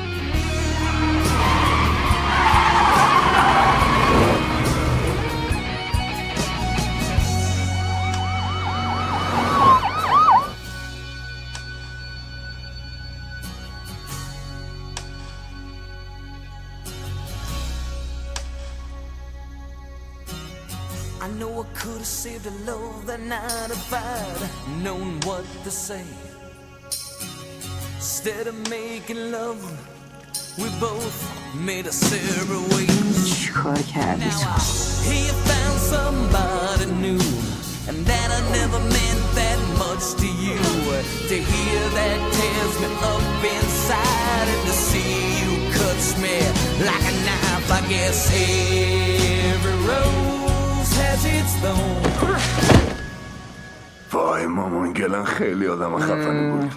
I know I could have saved a love that night if I'd known what to say. Instead of making love, we both made a separate ways. چیکار کردی؟ Now I hear you found somebody new, and that I never meant that much to you. To hear that tears me up inside, and to see you cuts me like a knife. I guess every rose has its thorn. وای مامان گلن خیلی آدم خفنی بود.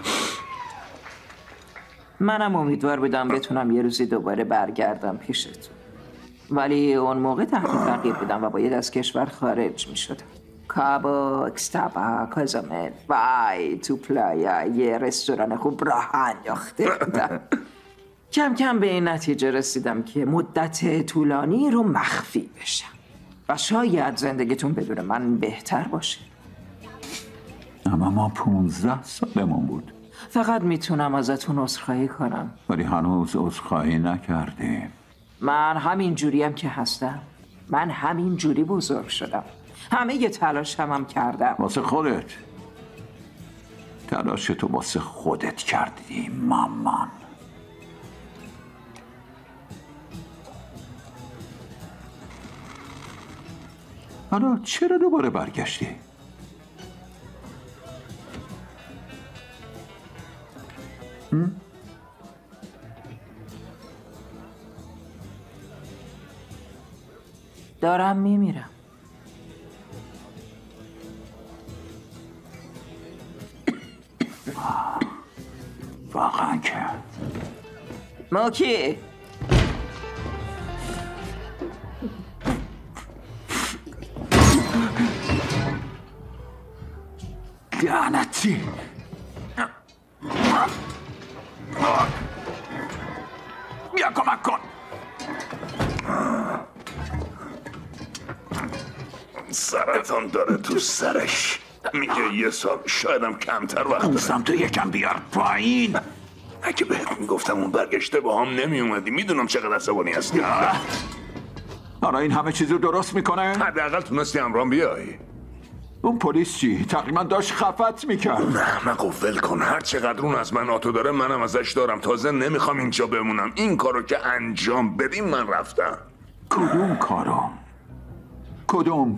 منم امیدوار بودم بتونم یه روزی دوباره برگردم پیشتون، ولی اون موقع تحت تعقیب بودم و باید از کشور خارج می شدم. کابوکس، تابا، کازامل، وای تو پلایا یه رستوران خوب راه انداخته بودم. کم کم به این نتیجه رسیدم که مدت طولانی رو مخفی بشم و شاید زندگیتون بدون من بهتر باشه. اما ما پونزده سالمون بود. فقط میتونم ازتون عذرخواهی کنم. ولی هنوز عذرخواهی نکردیم. من همین جوریم که هستم. من همین جوری بزرگ شدم. همه یه تلاش هم, هم کردم. واسه خودت تلاش تو واسه خودت کردی مامان. حالا چرا دوباره برگشتی؟ هم؟ دارم میمیرم. واقعا که موکی لعنتی. بیا کمک کن. سرطان داره تو سرش. میگه یه سال شایدم کمتر وقت داره. سمت یکم بیار پایین. اگه بهت میگفتم اون برگشته با هم نمی اومدی میدونم چقدر عصبانی هستی. آره این همه چیز رو درست میکنه؟ حداقل تونستی همرام بیای. اون پلیس چی؟ تقریبا داشت خفت میکرد. اون احمقو ول کن. هر چقدر اون از من آتو داره منم ازش دارم. تازه نمیخوام اینجا بمونم. این کارو که انجام بدیم من رفتم. کدوم کارو؟ کدوم؟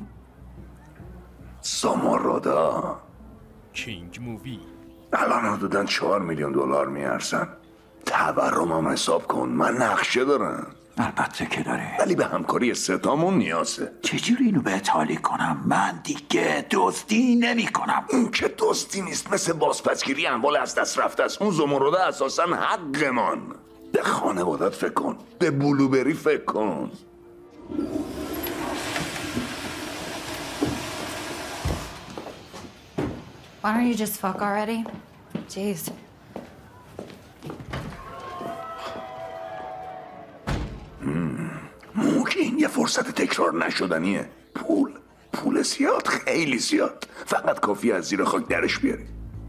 سامارادا کینگ مووی الان حدوداً چهار میلیون دلار میارزن. تورمم حساب کن. من نقشه دارم. البته که داره. ولی به همکاری ستامون نیازه. چجوری اینو بهت حالی کنم؟ من دیگه دزدی نمی کنم. این که دزدی نیست، مثل بازپسگیری اموال از دست رفته است. اون زمرده اساساً حقمان. به خانوادت فکر کن. به بلوبری فکر کن. Why don't you just fuck already? Jeez. موک این یه فرصت تکرار نشدنیه. پول پول زیاد، خیلی زیاد. فقط کافی از زیر خاک درش بیاری.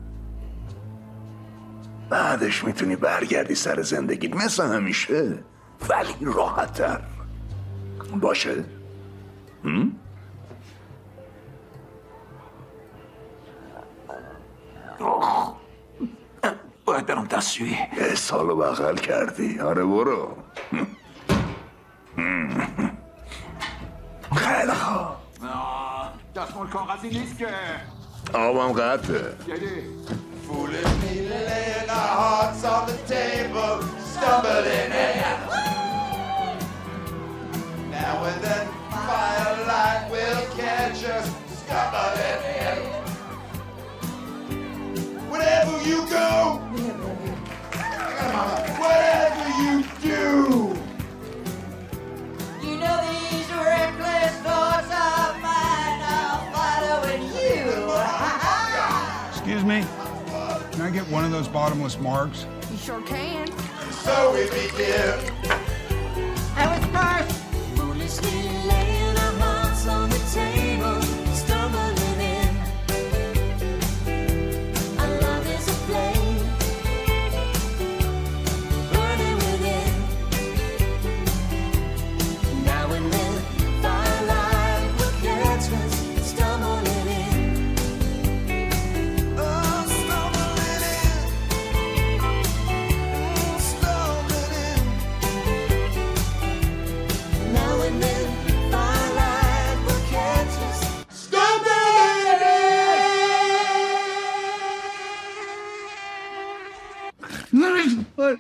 بعدش میتونی برگردی سر زندگیت مثل همیشه، ولی راحت‌تر. باشه؟ هم؟ باید برم دستشویی. یه سالو بغل کردی. آره برو. خیلی خوب. دستمال کاغذی نیست که. آبم قطعه. Foolishly laying our hearts on the table, stumbling in. Now and then, firelight will catch us, stumbling in. Wherever you go, whatever you do, you know these reckless thoughts of mine are following you. Excuse me? Can I get one of those bottomless marks? You sure can. So we begin. I was first. Foolishly laying our hearts on the table, stumbling in. Our love is a flame, burning within. Now and then, firelight will catch us, stumbling in. Oh, stumbling in. Oh, stumbling in. Now and then, firelight will catch us, stumbling in. What?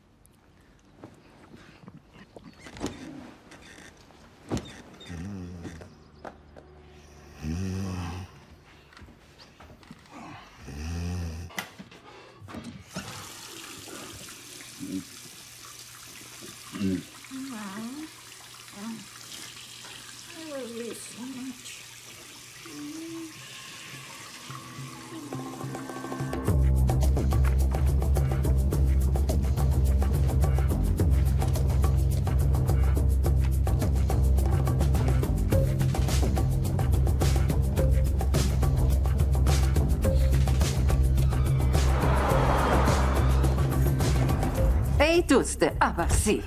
ای دوست عباسی.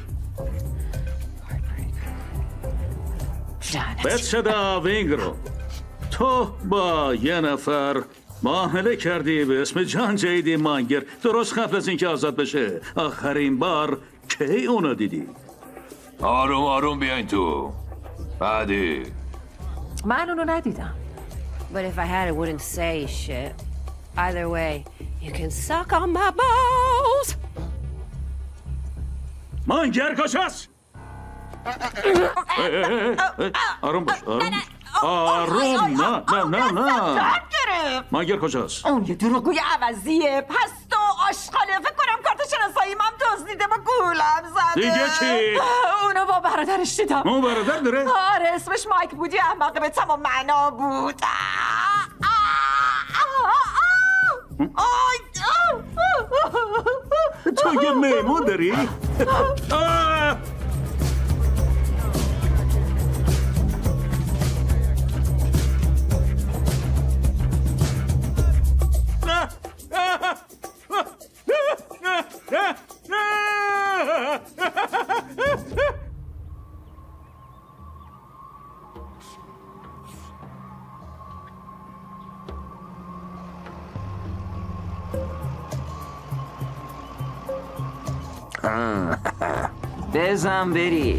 بچه دا وینگرو، تو با یه نفر معامله کردی به اسم جان جیدی مانگر درست قبل از اینکه آزاد بشه. آخرین بار کی اونو دیدی؟ آروم آروم بیاین تو. بعدی من اونو ندیدم. But if I had, it wouldn't say shit. Either way, you can suck on my balls. مانگر کجاست؟ آروم باش. آروم آروم نه نه نه نه. مانگر کجاست؟ اون یه دروغگوی عوضیه. پس تو آشغاله. فکر کنم کارت شناساییم هم دزدیده با گولم زده. دیگه چی؟ اونو با برادرش دیدم. اون برادر داره؟ آره اسمش مایک بودی. احمقه به تمام معنا بود. تو یه میمون داری؟ بزن بری.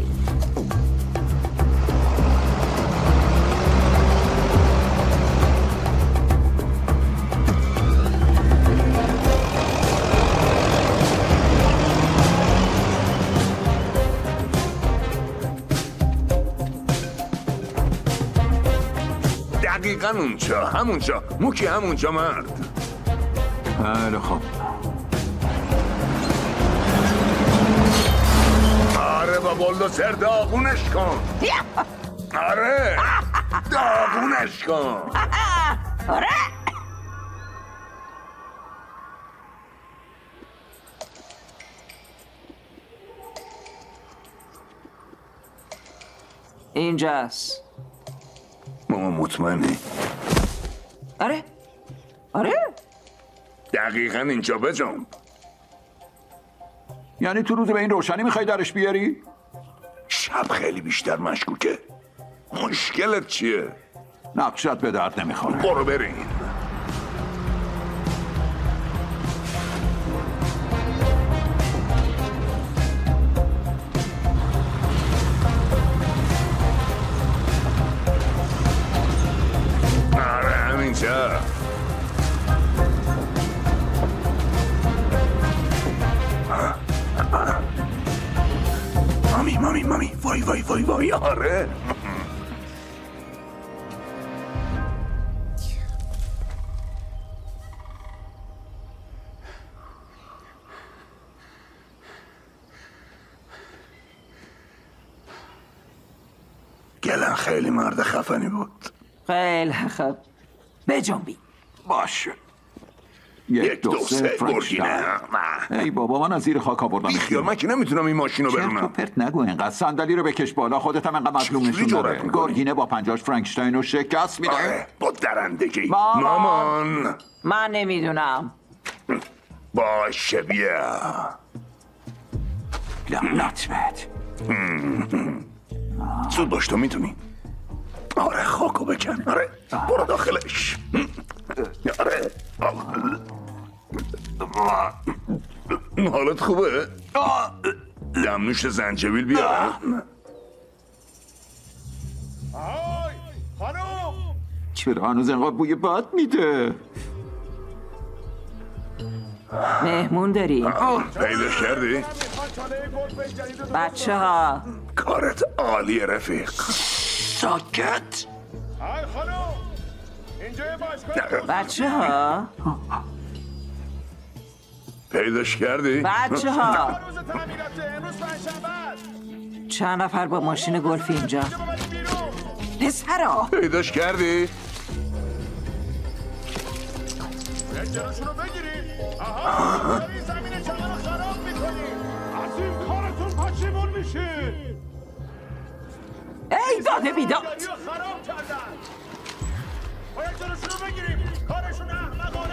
دقیقا اونجا همونجا موکی همونجا مرد. بله خب آره با بلدوزر داغونش کن. آره داغونش کن. آره اینجاست. ماما مطمئنی؟ آره آره دقیقا اینجا بجنب. یعنی تو روز به این روشنی میخوای درش بیاری؟ شب خیلی بیشتر مشکوکه. مشکلت چیه؟ نقشت به درد نمیخوره. برو بریم. آره همینجا. مامی مامی مامی وای وای وای وای آره. گلن خیلی مرد خفنی بود. خیلی خب بجنبی. باشه. یک دو سه گرگینه. ای بابا من از زیر خاک آوردم. بیخیال من که نمیتونم این ماشین رو برونم. چرت و پرت نگو اینقدر. صندلی رو بکش بالا. خودت هم انقدر مظلوم نشون داره. گرگینه با پنجاش فرانکشتاین رو شکست میده. آره با درندگی. مامان. مامان من نمیدونم. باشه بیا. لعنت بهت. زود باش تو میتونی. آره خاکو بکن. آره برو داخلش. آره حالت خوبه؟ دمنوش زنجبیل بیارم. چرا هنوز اینقدر بوی بد میده؟ مهمون داری؟ پیداش کردی؟ بچه ها کارت عالیه رفیق. ساکت. بچه ها پیداش کردی؟ بچه ها چند نفر با ماشین گلف اینجا؟ پسرا پیداش کردی؟ جلوشونو بگیرید. آها داری زمین چمن رو خراب میکنی. از این کارتون پشیمون میشید. ای داده بیداد خراب کردن. باید جلوشونو بگیریم. کارشون احمقانه.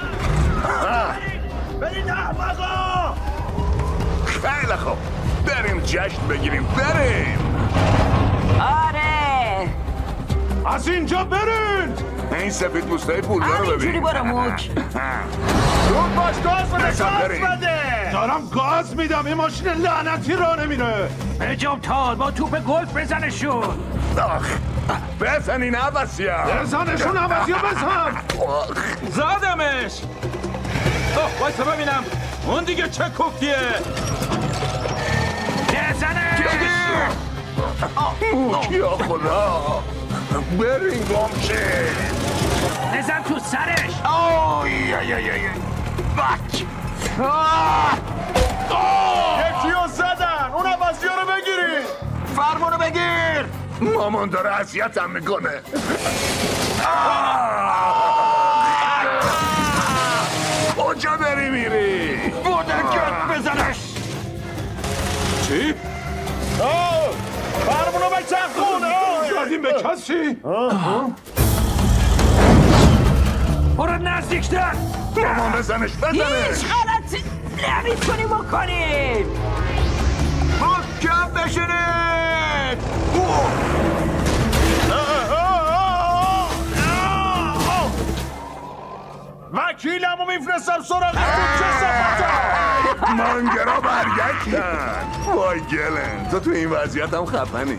برید احمقا. خیلی خوب بریم جشن بگیریم. بریم. آره از اینجا برید. این سفید پوستای پولدار رو ببین. همینجوری برو موک. دود باش گاز بده بزن گاز بریم. بده دارم گاز میدم این ماشین لعنتی راه نمیره. بجام تال با توپ گلف بزنشون. آخ بزن این عباسی ها بزنشون عوضی ها بزن. زدمش. اوه وایسا ببینم اون دیگه چه کوفتیه. بزنش. موکیا خدا برین گمشه. بزن تو سرش. آی ای ای ای بک. یکی رو زدن اون عوضی ها رو بگیری. فرمونو بگیر. مامان داره اذیتم میکنه. کجا داری میری؟ بودرگت بزنش. چی؟ فرمونو بچرخون. زدیم به کسی؟ برو نزدیکتر. مامان بزنش بزنش. هیچ غلطی نمیتونی بکنی. محکم بشینید. وکیلمو میفرستم سراغ چه صفتا. مانگرا برگشتن. وای گلن تو تو این وضعیت هم خفنی.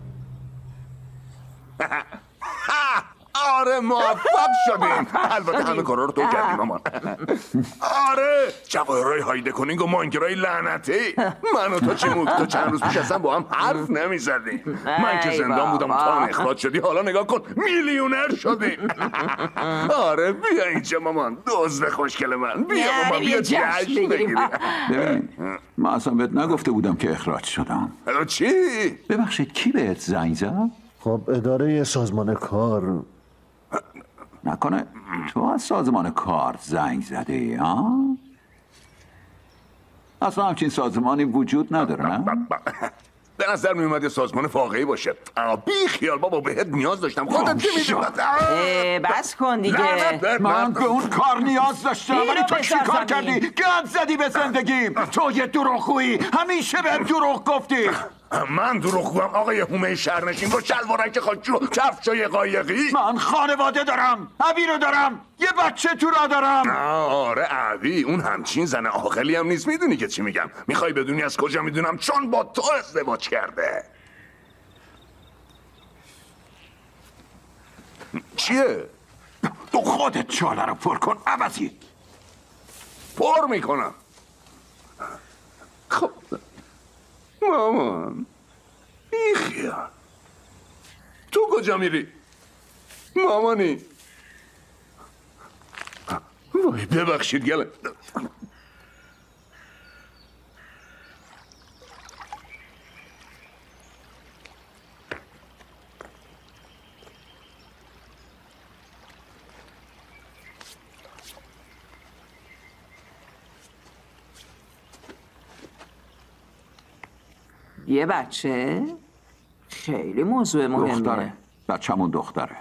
آره موفق شدیم. البته همه کارا رو تو کردیم مامان. آره جواهرای هایده کنینگ و مانگرای لعنتی. من و تو چی موک تو چند روز پیش اصلا با هم حرف نمیزدیم. من که زندان بودم و تا هم اخراج شدی حالا نگاه کن میلیونر شدیم. آره بیا اینجا مامان دزد خوشگل من. بیا مامان بیا جشن بگیریم. ببین من اصلا بهت نگفته بودم که اخراج شدم. چی؟ ببخشید کی بهت زنگ زد؟ خب اداره سازمان کار. نکنه تو از سازمان کار زنگ زده ای ها؟ اصلا همچین سازمانی وجود نداره نه؟ به نظر می اومد سازمان واقعی باشه. بی خیال بابا بهت نیاز داشتم. خودت چی میدونی؟ بس کن دیگه. من به اون کار نیاز داشتم ولی تو چی کار کردی؟ گند زدی به زندگیم. تو یه دروغگویی همیشه بهم دروغ گفتی. من دروغگوام آقای هومه شهرنشین با شلوارک خاکی و کفشای قایقی. من خانواده دارم عبی رو دارم یه بچه تو را دارم. آره عبی اون همچین زن عاقلی هم نیست. میدونی که چی میگم؟ میخوای بدونی از کجا میدونم؟ چون با تو ازدواج کرده. چیه؟ تو خودت چاله رو پر کن عوضی. پر میکنم. خب مامان بیخیال تو کجا میری؟ مامانی وای ببخشید گله. یه بچه؟ خیلی موضوع مهمیه. دختره بچه‌مون دختره.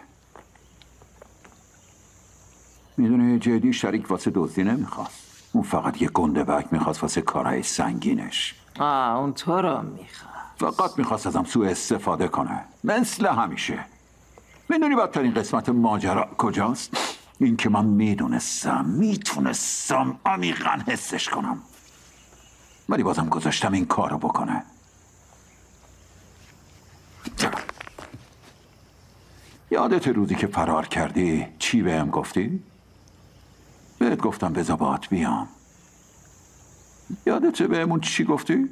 میدونی جدی شریک واسه دزدی نمیخواست. اون فقط یه گنده بک میخواست واسه کارهای سنگینش. آه اون تو رو میخواد. فقط میخواست ازم سوء استفاده کنه مثل همیشه. میدونی بدترین قسمت ماجرا کجاست؟ این که من میدونستم میتونستم عمیقاً حسش کنم ولی بازم گذاشتم این کارو بکنه. یادت روزی که فرار کردی چی بهم گفتی؟ بهت گفتم بذار باهات بیام. یادته بهمون چی گفتی؟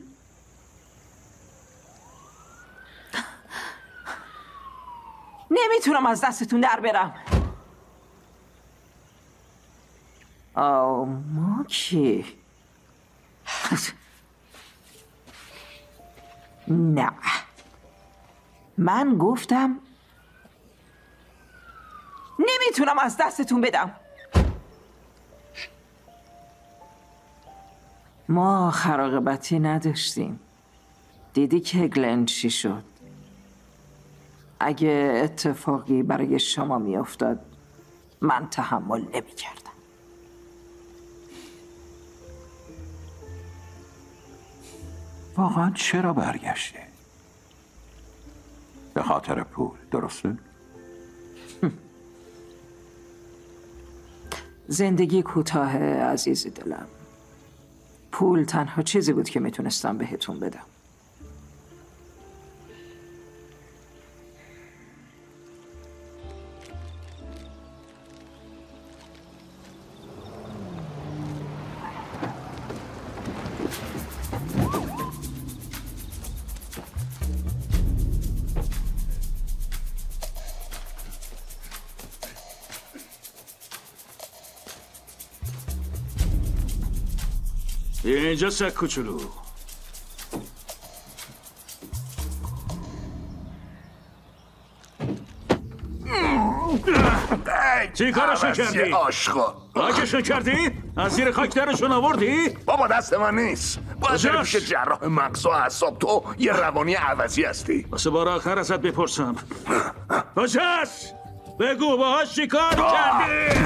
نمیتونم از دستتون در برم. آه موکی نه من گفتم نمیتونم از دستتون بدم. ما خراقبتی نداشتیم. دیدی که گلن چی شد؟ اگه اتفاقی برای شما میافتاد من تحمل نمیکردم. واقعا چرا برگشتی؟ به خاطر پول درسته؟ زندگی کوتاه عزیز دلم. پول تنها چیزی بود که میتونستم بهتون بدم. اینجا سگ کوچولو. چی کارشون کردی؟ آشقا خاکشون کردی؟ از زیر خاک درشون آوردی؟ بابا دست من نیست. باید بری پیش جراح مغز و اعصاب. تو یه روانی عوضی هستی. واسه بار آخر ازت بپرسم. کجاست؟ بگو باهاش چی کار کردی؟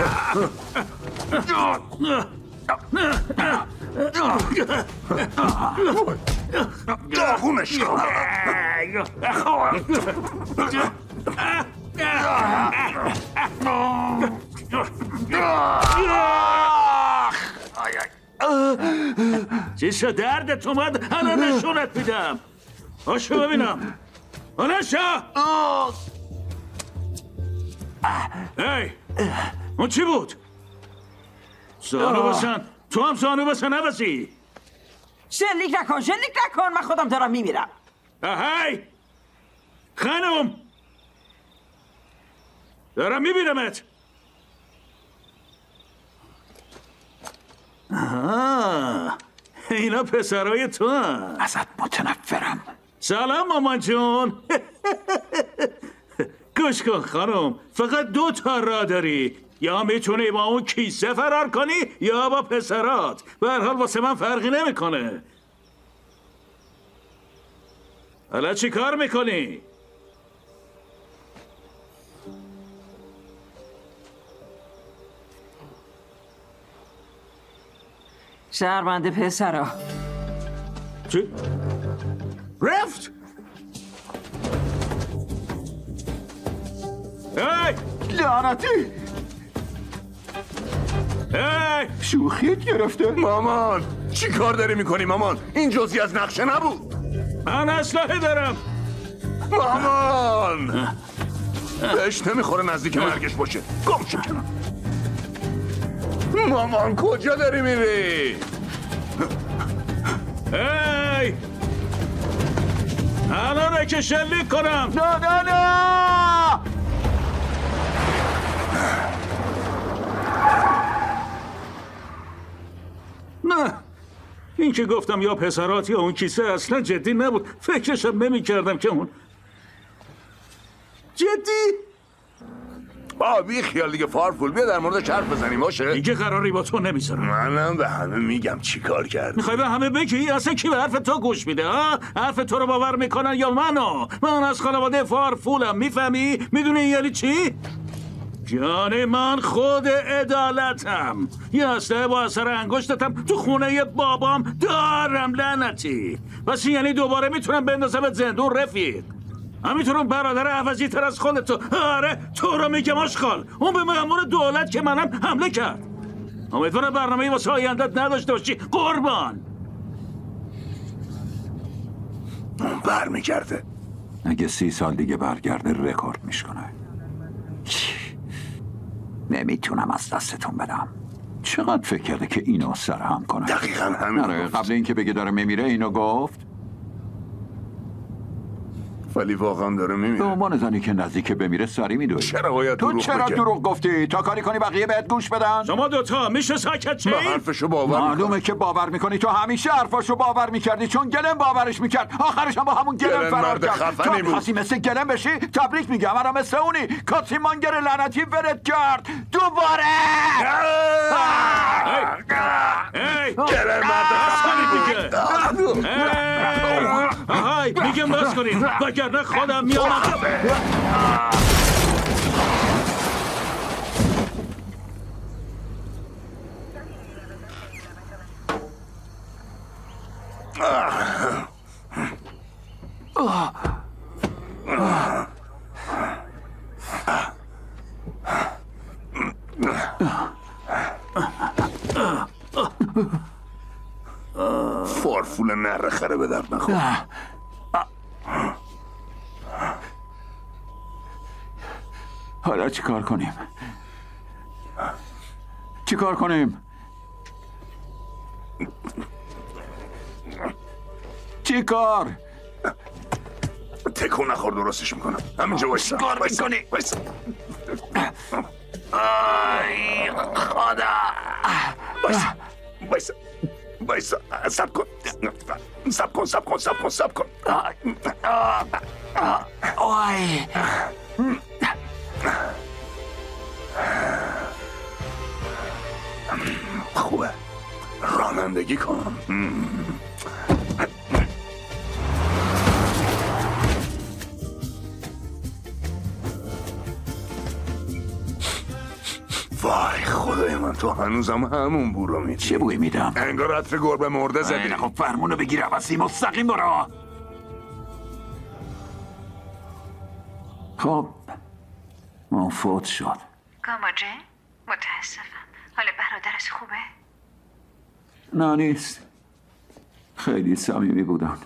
داغونش کن. چی شد دردت اومد؟ الان نشونت میدم. آشو ببینم. آنشا هی اون چی بود؟ زانو بسن. تو هم زانو بسن عوضی. شلیک نکن شلیک نکن. من خودم دارم میمیرم. هی خانم دارم میبینمت. آه اینا پسرای تو هم. ازت متنفرم. سلام مامان جون. گوش کن خانم، فقط دو تا راه داری. یا میتونی با اون کیسه فرار کنی یا با پسرات. به هر حال واسه من فرقی نمیکنه. حالا چی کار میکنی؟ شهربنده پسرا. چی؟ رفت؟ هی! لعنتی! هی! شوخیت گرفته؟ مامان چی کار داری میکنی مامان؟ این جزئی از نقشه نبود. من اسلحه دارم. مامان بهش نمیخوره نزدیک مرگش باشه. گم شو کنم. مامان کجا داری میری؟ هی! الانه که شلیک کنم. نه نه نه! نه این که گفتم یا پسرات یا اون کیسه اصلا جدی نبود. فکرشم نمی کردم که اون جدی. با بی خیال دیگه فارفول. بیا در موردش حرف بزنیم باشه. دیگه قراری با تو نمیذارم. منم به همه میگم چی کار کرد. میخوای به همه بگی؟ اصلا کی به حرف تو گوش میده ها؟ حرف تو رو باور میکنن یا منو؟ من از خانواده فارفولم. میفهمی؟ میدونی یعنی چی؟ جان من خود عدالتم. یه اسلحه با اثر انگشتتم تو خونه بابام دارم. لعنتی. پس یعنی دوباره میتونم بندازمت زندون رفیق. همینطورم برادر عوضی تر از خودتو. آره تو رو میگم آشغال. اون به مأمور دولت که منم حمله کرد. امیدوارم برنامه‌ای واسه آیندت نداشته باشی قربان. اون برمیگرده. اگه سی سال دیگه برگرده رکورد میشکنه. نمیتونم از دستتون بدم. چقدر فکر کرده که اینو سرهم کنه؟ دقیقا همین. آره قبل اینکه بگه داره میمیره اینو گفت. ولی واقعا داره میمیره. به عنوان زنی که نزدیک بمیره سری میدوی. چرا باید تو دروغ چرا بگی؟ دروغ گفتی؟ تا کاری کنی بقیه بهت گوش بدن؟ شما دوتا میشه ساکت چی؟ من حرفشو باور معلومه میکنم. که باور میکنی. تو همیشه حرفاشو باور میکردی چون گلم باورش میکرد. آخرش هم با همون گلم گلن فرار مرد کرد. خفنی تو بود. می‌خواستی مثل گلم بشی؟ تبریک میگم. منم مثل اونی. کاسی مانگر لعنتی ولت کرد. دوباره هی گلن مرد خفنی دیگه. آهای میگم بس کنین وگرنه خودم میام. فارفول نره خره به درد نخور. حالا چی کار کنیم؟ چی کار کنیم؟ چی کار؟ تکون نخور درستش میکنم. همینجا وایسا. کار میکنی؟ وایسا. آی خدا. وایسا. وایسا. وایسا. سب کن. سب کن سب کن سب کن سب کن. آی. خوبه. رانندگی کن. وای خدای من، تو هنوزم همون بو رو میدی. چه بوی میدم؟ انگار عطر گربه مرده زدی. نه خب فرمونو بگیر عوضی، مستقیم برو. خب اون فوت شد. کاماجه متاسفم. حالا برادرش خوبه؟ نه نیست. خیلی صمیمی بودن.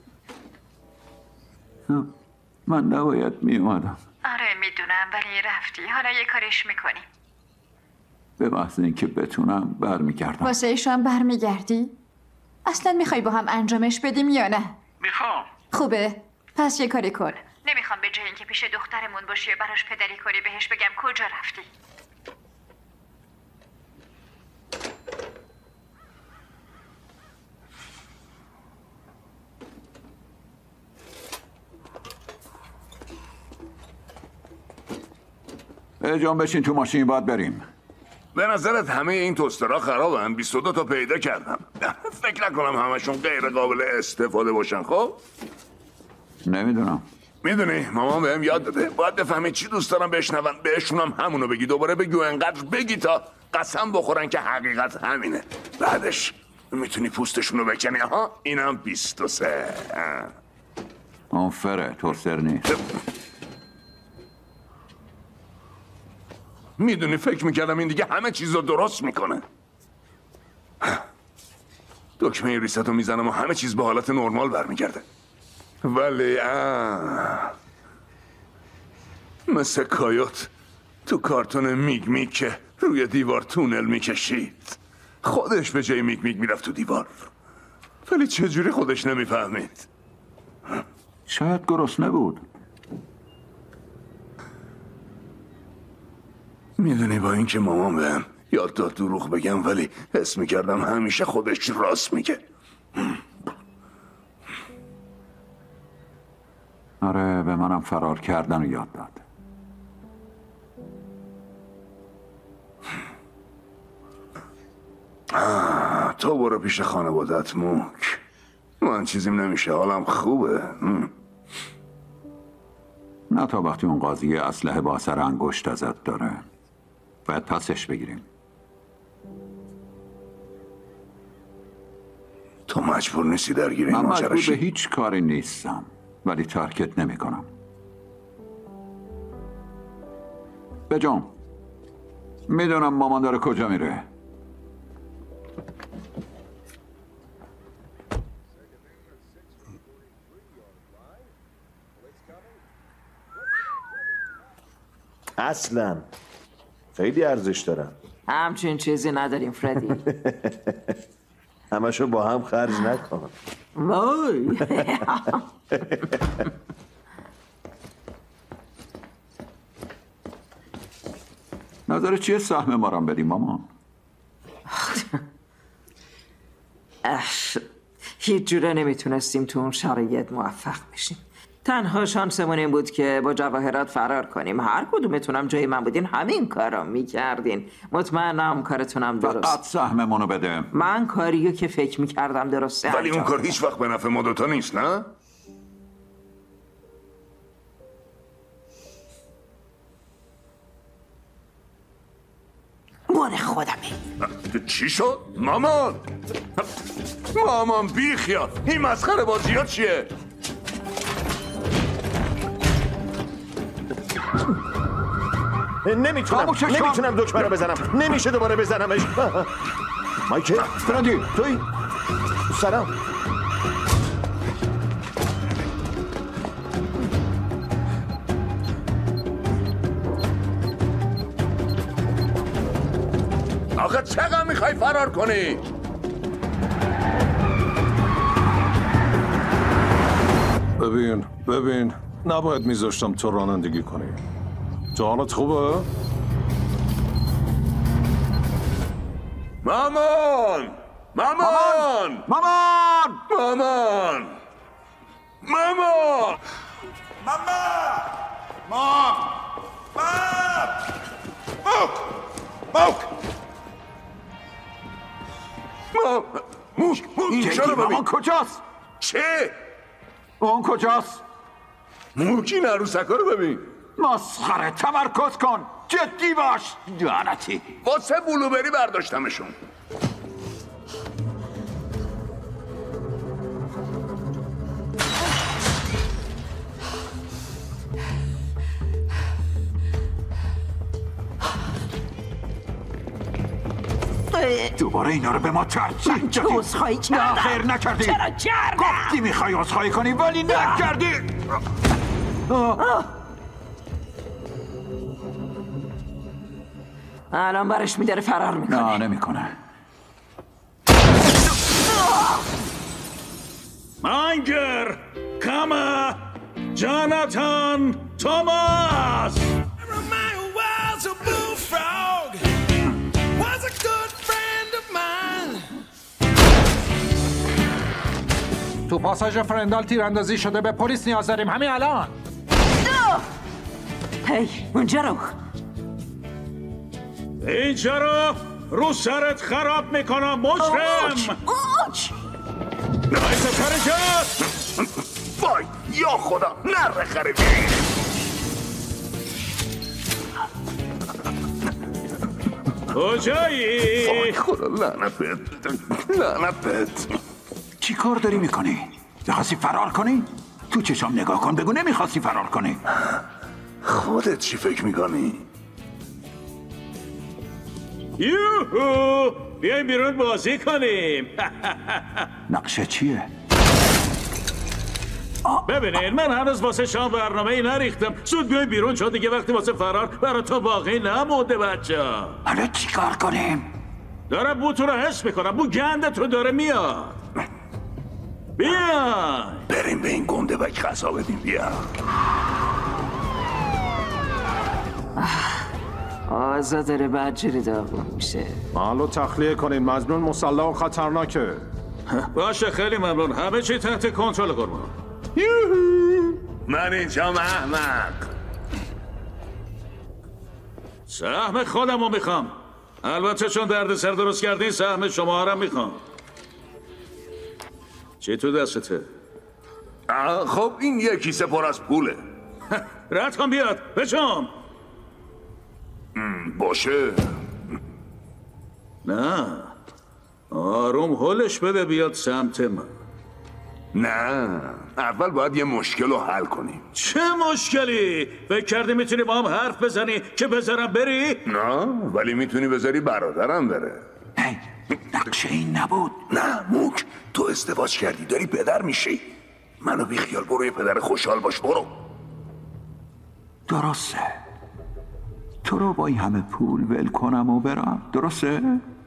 من نباید می اومدم. آره میدونم، ولی رفتی. حالا یه کارش میکنی. به محض اینکه بتونم برمیگردم. واسه ایشان برمیگردی؟ اصلا میخوای با هم انجامش بدیم یا نه؟ میخوام. خوبه، پس یه کاری کن. نمیخوام به جای اینکه پیش دخترمون باشی و براش پدری کنی بهش بگم کجا رفتی. جان بشین تو ماشین، باید بریم. به نظرت همه این توسترها خرابن؟ بیست و دو تا پیدا کردم. فکر نکنم همشون غیر قابل استفاده باشن. خب نمیدونم. میدونی مامان بهم یاد داده باید بفهمی چی دوست دارم بشنون، بهشونم همونو بگی. دوباره بگی و انقدر بگی تا قسم بخورن که حقیقت همینه. بعدش میتونی پوستشونو بکنی. ها اینم بیست و سه. اون فره توستر نیست. میدونی فکر میکردم این دیگه همه چیز رو درست میکنه. دکمه ریست رو میزنم و همه چیز به حالت نرمال برمیگرده. ولی آه. مثل کایوت تو کارتون میگ میگ که روی دیوار تونل میکشید، خودش به جای میگ میگ میرفت تو دیوار. ولی چجوری خودش نمیفهمید؟ شاید گرسنه بود. میدونی با اینکه مامان بهم یاد داد دروغ بگم، ولی حس میکردم همیشه خودش راست میگه. آره به منم فرار کردن رو یاد داد. آه، تو برو پیش خانوادت موک. من چیزیم نمیشه، حالم خوبه. نه تا وقتی اون قاضی اسلحه با اثر انگشت ازت داره. باید پسش بگیریم. تو مجبور نیستی درگیر این من مجبور ماجرا شی. به هیچ کاری نیستم، ولی ترکت نمی کنم. بجام میدونم مامان داره کجا میره. اصلا خیلی ارزش دارن. همچین چیزی نداریم فردی. همشو با هم خرج نکن. وای. نظر چیه سهم ما رو بدیم مامان؟ هیچ جوره نمیتونستیم تو اون شرایط موفق بشیم. تنها شانسمون این بود که با جواهرات فرار کنیم. هر کدومتونم جای من بودین همین کارو میکردین. مطمئنم کارتونم درست. فقط سهممونو بده. من کاریو که فکر میکردم درسته. ولی اون کار هیچ وقت به نفع ما دوتا نیست، نه؟ مال خودمه. چی شد؟ مامان مامان بیخیال، این مسخره بازی ها چیه؟ نمیتونم نمیتونم دکمه رو بزنم. نمیشه دوباره بزنمش. مایکل فرندی توی سلام آخه چقدر میخوای فرار کنی؟ ببین ببین نباید میذاشتم تو رانندگی کنی. تو حالت خوبه؟ مامان مامان مامان مامان مامان مام مام موک موک موک موک اینجا رو ببین. مامان کجاست؟ چه؟ اون کجاست؟ موک این عروسکا رو ببین. مسخره تمرکز کن جدی باش لعنتی واسه بلوبری برداشتمشون. دوباره اینا رو به ما ترک من که عذرخواهی کردم. نه خیر نکردی. چرا کردم؟ گفتی میخوای عذرخواهی کنی ولی نکردی. الان برش میداره فرار میکنه. نه نمیکنه. مانگر کاما جاناتان توماس. تو پاساژ فرندال تیراندازی شده، به پلیس نیاز داریم همین الان. هی اونجا رو اینجا رو رو سرت خراب میکنم مجرم. اوچ نایسا سرجات. وای یا خدا نره خریدی. کجایی؟ وای خدا لعنتت لعنتت. چی کار داری میکنی؟ میخواستی فرار کنی؟ تو چشام نگاه کن بگو نمیخواستی فرار کنی. خودت چی فکر میکنی؟ یوهو بیایم بیرون بازی کنیم. نقشه چیه؟ ببینید من هنوز واسه شام برنامه ای نریختم. زود بیایم بیرون چون دیگه وقتی واسه فرار برای تو باقی نمونده بچه. حالا چی کار کنیم؟ دارم بو تو رو حس میکنم. بو گنده تو داره میاد. بیا بریم به این گنده بک غذا بدیم. بیا آزا داره بدجوری داغون میشه. محلو تخلیه کنین مظنون مسلح و خطرناکه. باشه خیلی ممنون. همه چی تحت کنترل قربان. من اینجا احمق. سهم خودمو میخوام. البته چون درد سر درست کردین سهم شما رو میخوام. چی تو دستته؟ خب این یه کیسه پر از پوله. رد کن بیاد بچم. باشه. نه آروم هلش بده بیاد سمت من. نه اول باید یه مشکل رو حل کنیم. چه مشکلی؟ فکر کردی میتونی با هم حرف بزنی که بذارم بری؟ نه ولی میتونی بذاری برادرم بره. هی نقشه این نبود. نه موک تو ازدواج کردی داری پدر میشی. منو بی خیال برو یه پدر خوشحال باش برو. درسته تو رو با این همه پول ول کنم و برم درسته؟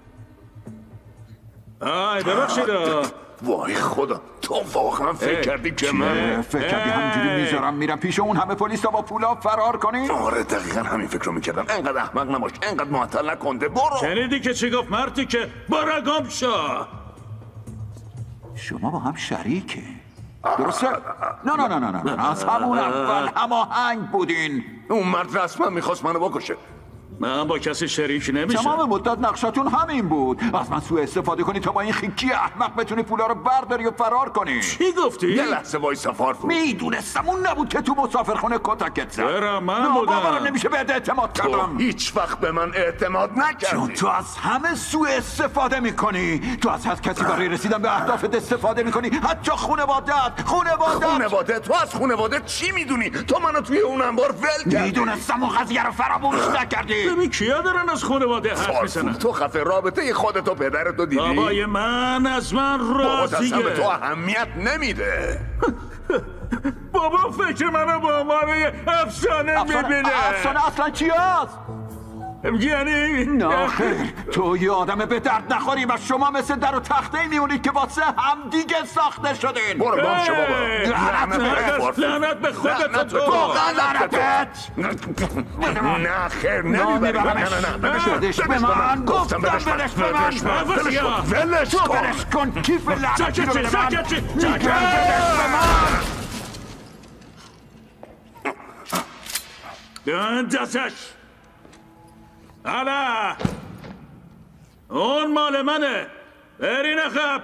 آی ببخشید. وای خدا تو واقعا فکر کردی که من فکر کردی همینجوری میذارم میرم پیش اون همه پلیس تا با پولا فرار کنی؟ آره دقیقا همین فکر رو میکردم. انقدر احمق نباش انقدر معطل نکنده برو. شنیدی که چی گفت مردی که برو گم شو. شما با هم شریکه درسته؟ نه نه نه نه نه از همون اول هماهنگ بودین. اون مرد رسما میخواست منو بکشه. من با کسی شریک نمیشه. تمام مدت نقشتون همین بود. از من سوء استفاده کنی تا با این خیکی احمق بتونی پولا رو برداری و فرار کنی. چی گفتی؟ یه لحظه وایسا فارفو. میدونستم اون نبود که تو مسافرخونه کتکت زد. چرا من بودم؟ باورم نمیشه بهت اعتماد کردم. تو هیچ وقت به من اعتماد نکردی. چون تو از همه سوء استفاده میکنی. تو از هر کسی برای رسیدن به اهدافت استفاده میکنی. حتی خانواده‌ات. خانواده‌ات. خانواده تو از خانواده چی میدونی؟ تو منو توی اون انبار ول کردی. میدونستم اون قضیه رو فراموش نکردی. ببین کیا دارن از خانواده حرف میزنن. تو خفه، رابطه خودت و پدرت رو دیدی؟ بابای من از من بابات راضیه. اصلا به تو اهمیت نمیده. بابا فکر منو با عنوان افسانه میبینه. افسانه اصلا چی هست؟ یعنی نه خیر، تو یه آدم به درد نخوری و شما مثل در و تخته میمونید که واسه هم دیگه ساخته شدین. برو گم شو بابا. لعنت به خودت تو. واقعا لعنتت. نه خیر نمیبری. نه نه نه بدش به من. گفتم بدش به من. ولش کن. ولش تو کن. ولش کن. کیف لعنتی رو بده من. ساکت چی؟ بدش به من. اندازش. حالا اون مال منه. برین عقب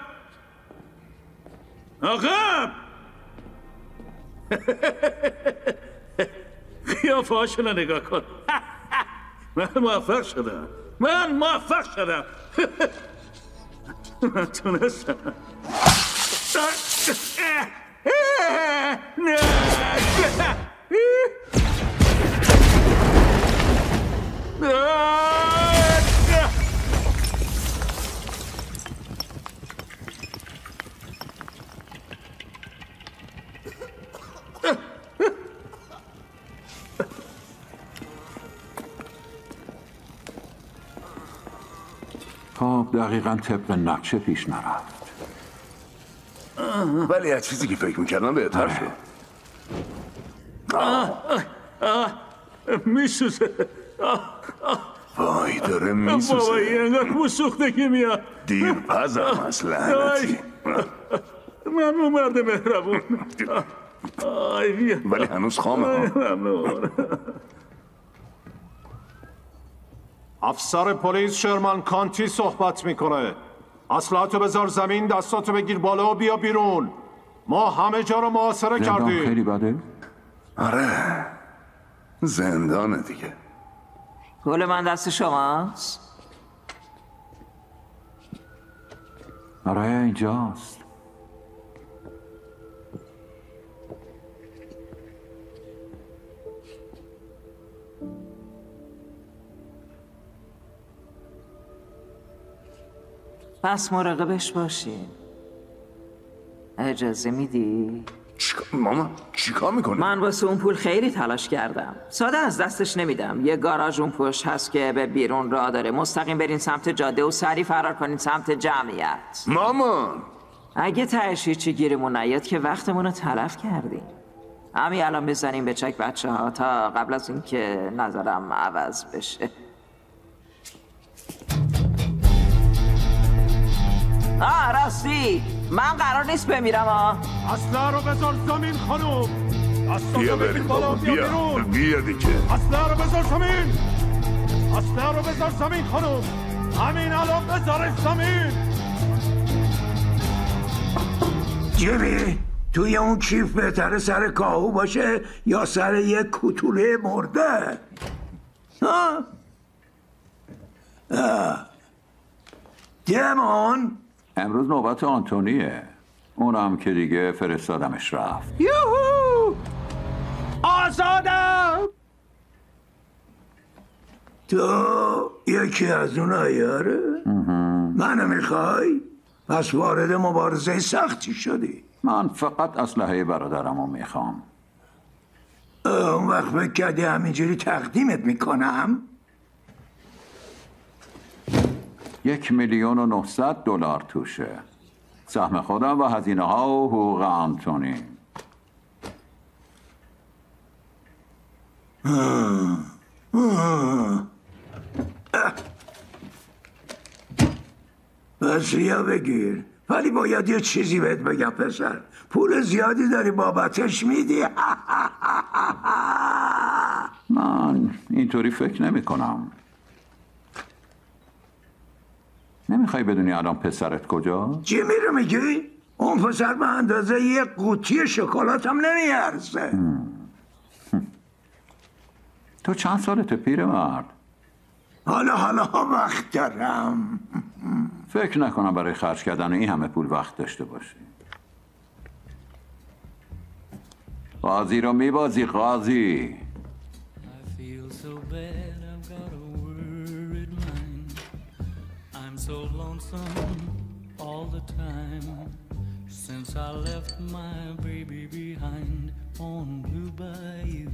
عقب. قیافه هاشونو نگاه کن. من موفق شدم. من موفق شدم. من تونستم. نه خب دقیقا طبق نقشه پیش نرفت. ولی از چیزی که فکر میکردم بهتر شد. میسوزه. وای داره میسوزه. بابایی انگار موسوختگی میاد. دیرپزم از لعنتی. من اون مرد مهربون. ولی هنوز خامه. افسر پلیس شرمن کانتی صحبت میکنه. اسلحه‌تو بذار زمین، دستاتو بگیر بالا و بیا بیرون. ما همه جا رو محاصره کردیم. خیلی بده؟ آره زندانه دیگه. گل من دست شماست؟ آره اینجاست. پس مراقبش باشین. اجازه میدی؟ ماما چیکار میکنی؟ من واسه اون پول خیلی تلاش کردم. ساده از دستش نمیدم. یه گاراژ اون پشت هست که به بیرون راه داره. مستقیم برین سمت جاده و سریع فرار کنین سمت جمعیت. مامان اگه تهش هیچی گیرمون نیاد که وقتمون رو تلف کردیم. همین الان بزنیم به چک بچه ها تا قبل از اینکه نظرم عوض بشه. آه راستی من قرار نیست بمیرم ها. اسلحه رو بذار زمین خانوم. بیا بریم بابا بیا بیا دیگه. اسلحه رو بذار زمین. اسلحه رو بذار زمین خانوم. همین الان بذارش زمین. جیمی توی اون کیف بهتره سر کاهو باشه یا سر یک کوتوله مرده؟ ها؟ دیمون امروز نوبت آنتونیه. اونم که دیگه فرستادمش رفت. یوهو آزادم. تو یکی از اون آیاره؟ منو میخوای؟ پس وارد مبارزه سختی شدی. من فقط اسلحه برادرمو میخوام. اون وقت فکر کردی همینجوری تقدیمت میکنم؟ یک میلیون و نهصد دلار توشه. سهم خودم و هزینه ها و حقوق آنتونی. بس ریا بگیر. ولی باید یه چیزی بهت بگم پسر. پول زیادی داری بابتش میدی. من اینطوری فکر نمی کنم. نمیخوای بدونی الان پسرت کجاست؟ چی میره میگی؟ اون پسر به اندازه یه قوطی شکلات هم نمیارزه. تو چند سالته پیرمرد؟ حالا حالا وقت دارم. فکر نکنم برای خرج کردن این همه پول وقت داشته باشی. قاضی رو میبازی قاضی. I feel so bad I've got a so lonesome all the time since I left my baby behind on Blue Bayou.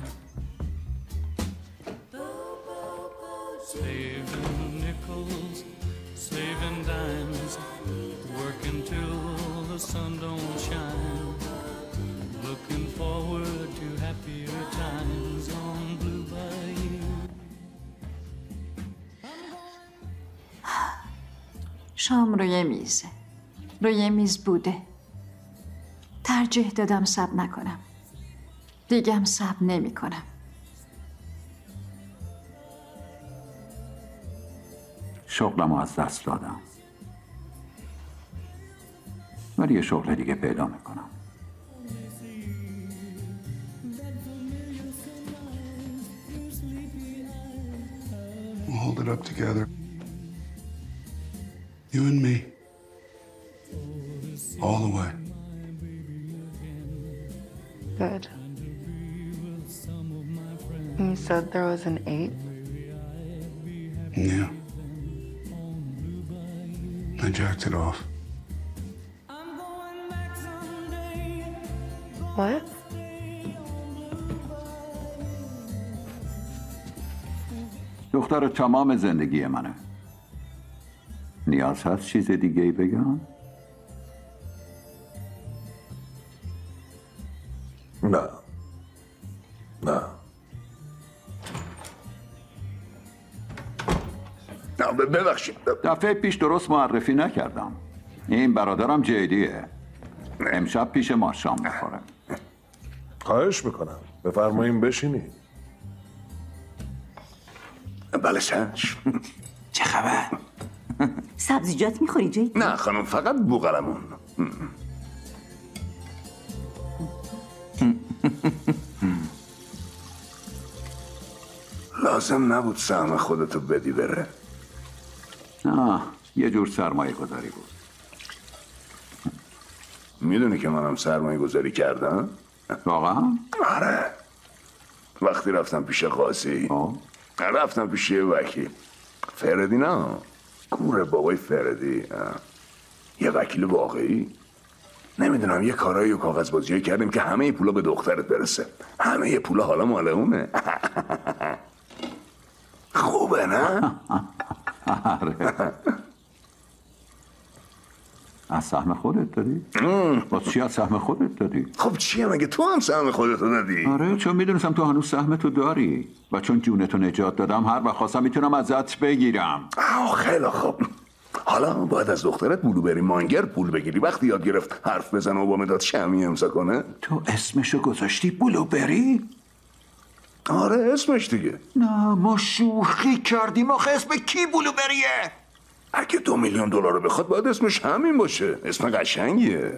Saving nickels, saving dimes, working till the sun don't shine, looking forward to happier times on Blue Bayou. شام روی میزه، روی میز بوده. ترجیح دادم صبر نکنم. دیگم صبر نمی کنم. شغلمو از دست دادم، ولی یه شغل دیگه پیدا میکنم. We'll hold it up together. You and me. All the way. Good. You said there was an eight? Yeah. I jacked it off. What? دختر تمام زندگی منه. نیاز هست چیز دیگه ای بگم؟ نه نه نه ببخشید. دفعه پیش درست معرفی نکردم. این برادرم جیدیه. امشب پیش ما شام میخوره. خواهش میکنم بفرمایین بشینید. بله چشم. چه خبر؟ سبزیجات میخوری جایی؟ نه خانم، فقط بوقلمون. لازم نبود سهم خودتو بدی بره. آه یه جور سرمایه گذاری بود. میدونی که منم سرمایه گذاری کردم؟ واقعا؟ آره. وقتی رفتم پیش قاضی رفتم پیش یه وکیل. فردی نه، کوره بابای فردی. یه وکیل واقعی. نمیدونم یه کارایی و کاغذ بازی کردیم که همه پولا به دخترت برسه. همه پولا حالا مال اونه. خوبه نه؟ از سهم خودت دادی؟ باز چی از سهم خودت دادی؟ خب چیه مگه تو هم سهم خودتو دادی؟ آره چون میدونستم تو هنوز سهمتو داری و چون جونتو نجات دادم هر وقت خواستم میتونم ازت بگیرم. آه خیلی خوب. حالا باید از دخترت بلوبری مانگر پول بگیری. وقتی یاد گرفت حرف بزنه و با مداد شمی امضا کنه. تو اسمشو گذاشتی بلوبری؟ آره اسمش دیگه. نه ما شوخی کردیم. آخه اسم کی بلوبریه؟ اگه دو میلیون دلار رو بخواد باید اسمش همین باشه. اسم قشنگیه.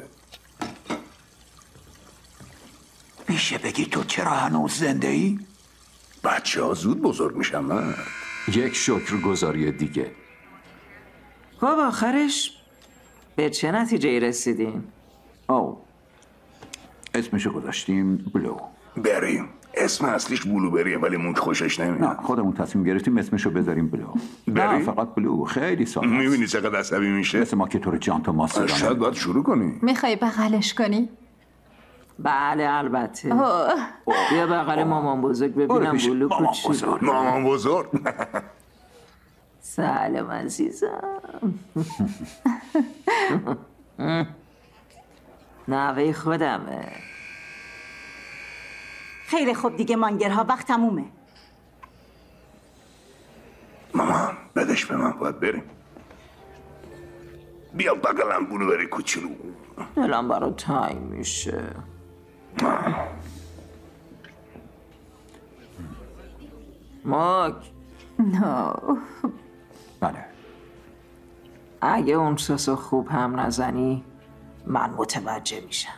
میشه بگی تو چرا هنوز زنده ای؟ بچه ها زود بزرگ میشن من. یک شکرگزاری دیگه. خب آخرش به چه نتیجه رسیدین؟ او اسمشو گذاشتیم بلو. بریم. اسم اصلیش بلوبریه ولی مونک خوشش نمیاد. نه خودمون تصمیم گرفتیم اسمشو بذاریم بلو. نه فقط بلو. خیلی ساده. میبینی چقدر عصبی میشه؟ مثل ما که تو رو جانتو ماسترانه. شاید باید شروع کنی. میخوای بغلش کنی؟ بله البته. اوه. بیا بغل مامان بزرگ ببینم بلو کوچولو. مامان بزرگ. سلام عزیزم. نوه خودمه. خیلی خوب دیگه مانگرها وقت تمومه. مامان بدش به من باید بریم. بیا بغلم بلوبری کوچولو. دلم برا تنگ میشه. ماک. نه. بله. اگه اون ساسو خوب هم نزنی من متوجه میشم.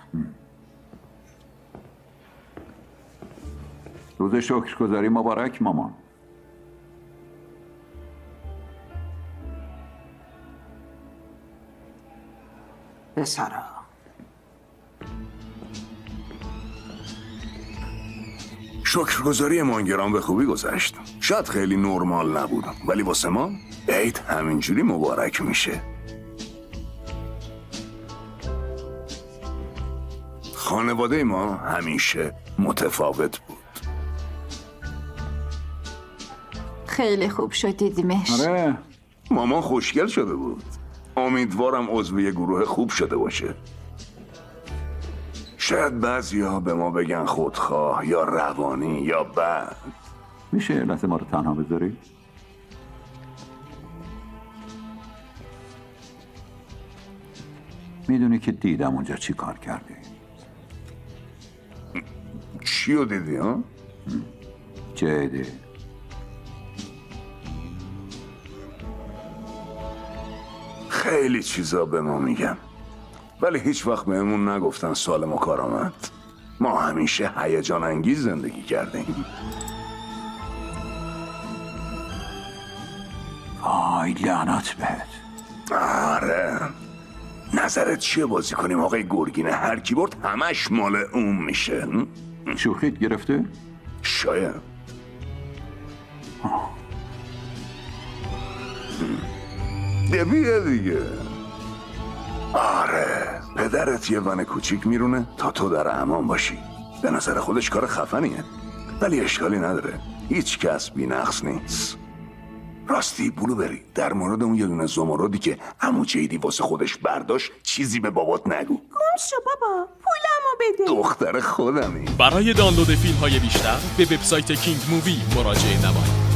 روز شکرگزاری مبارک مامان. پسرا شکرگزاری مانگران به خوبی گذشت. شاید خیلی نرمال نبود ولی واسه ما عید همینجوری مبارک میشه. خانواده ما همیشه متفاوت بود. خیلی خوب شد دیدیمش. آره مامان خوشگل شده بود. امیدوارم عضو یه گروه خوب شده باشه. شاید بعضی‌ها به ما بگن خودخواه یا روانی یا بد. میشه علت ما رو تنها بذاری؟ میدونی که دیدم اونجا چی کار کردی؟ چی رو دیدی ها؟ جدی خیلی چیزا به ما میگن ولی هیچ وقت بهمون نگفتن سالم و کارآمد. ما همیشه هیجان انگیز زندگی کردیم. آی لعنت بهت. آره نظرت چیه بازی کنیم آقای گرگینه؟ هر کی برد همش مال اون میشه. شوخیت گرفته؟ شاید. بیا دیگه. آره پدرت یه ون کوچیک میرونه تا تو در امان باشی. به نظر خودش کار خفنیه ولی اشکالی نداره. هیچ کس بی نقص نیست. راستی بلوبری در مورد اون یه دونه زمردی که عمو جیدی واسه خودش برداشت چیزی به بابات نگو. گم شو بابا پولمو بده. دختر خودمی. برای دانلود فیلم های بیشتر به وبسایت کینگ مووی مراجعه نمایید.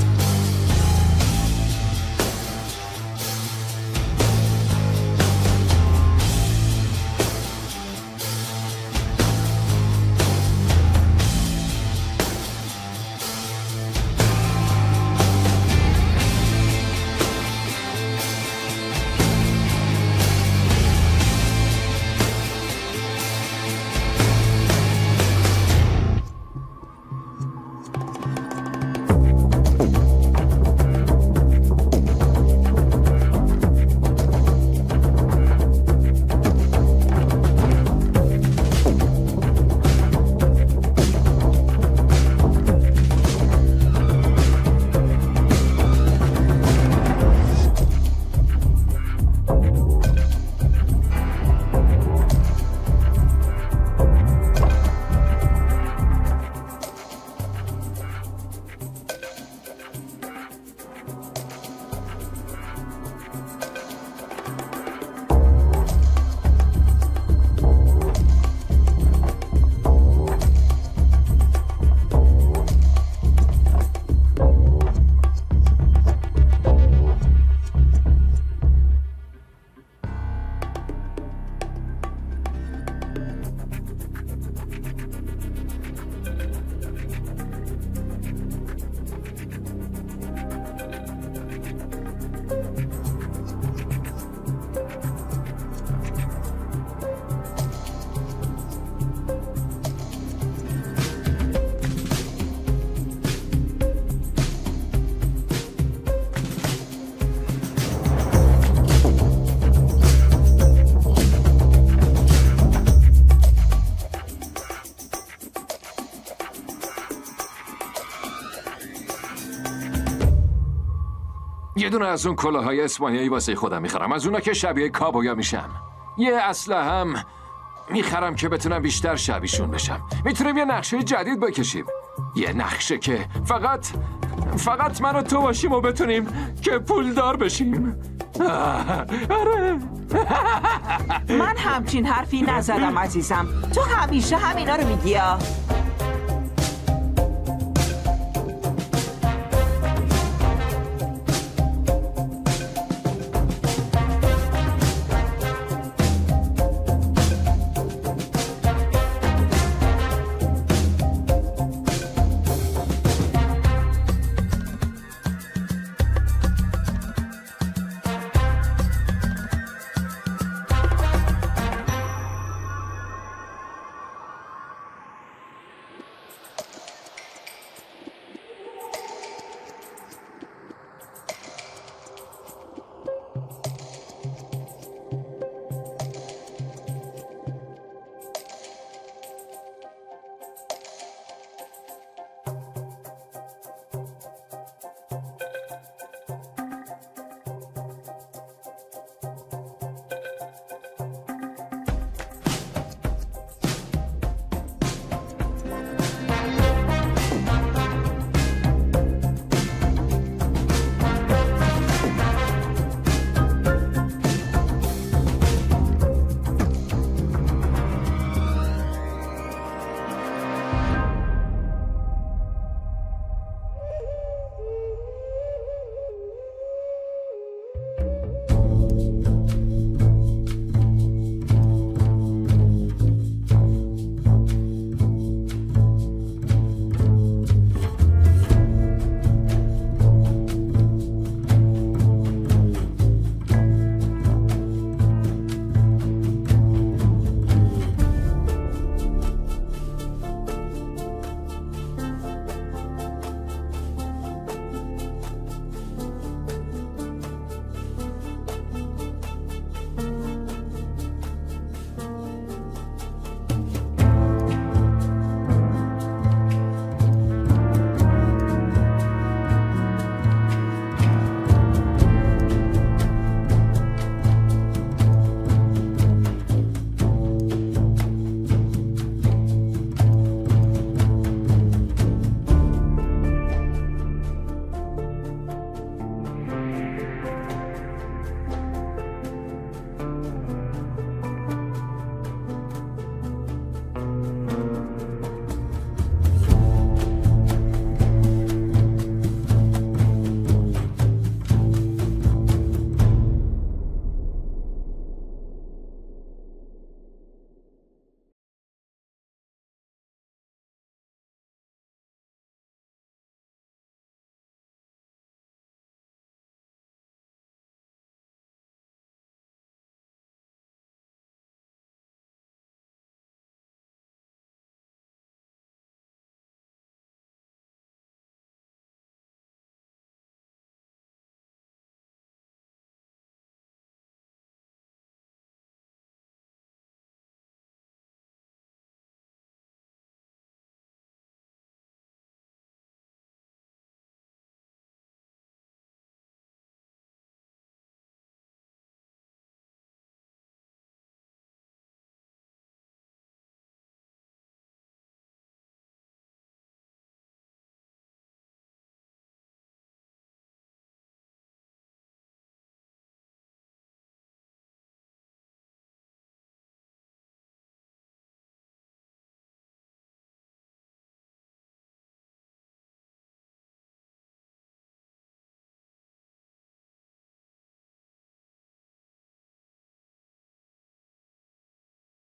یه دونه از اون کلاهای اسپانیایی واسه خودم میخرم، از اونا که شبیه کابویا میشن. یه اسلحه هم میخرم که بتونم بیشتر شبیشون بشم. میتونیم یه نقشه جدید بکشیم، یه نقشه که فقط فقط من و تو باشیم و بتونیم که پولدار بشیم. آره. من همچین حرفی نزدم عزیزم. تو همیشه همینا رو میگی.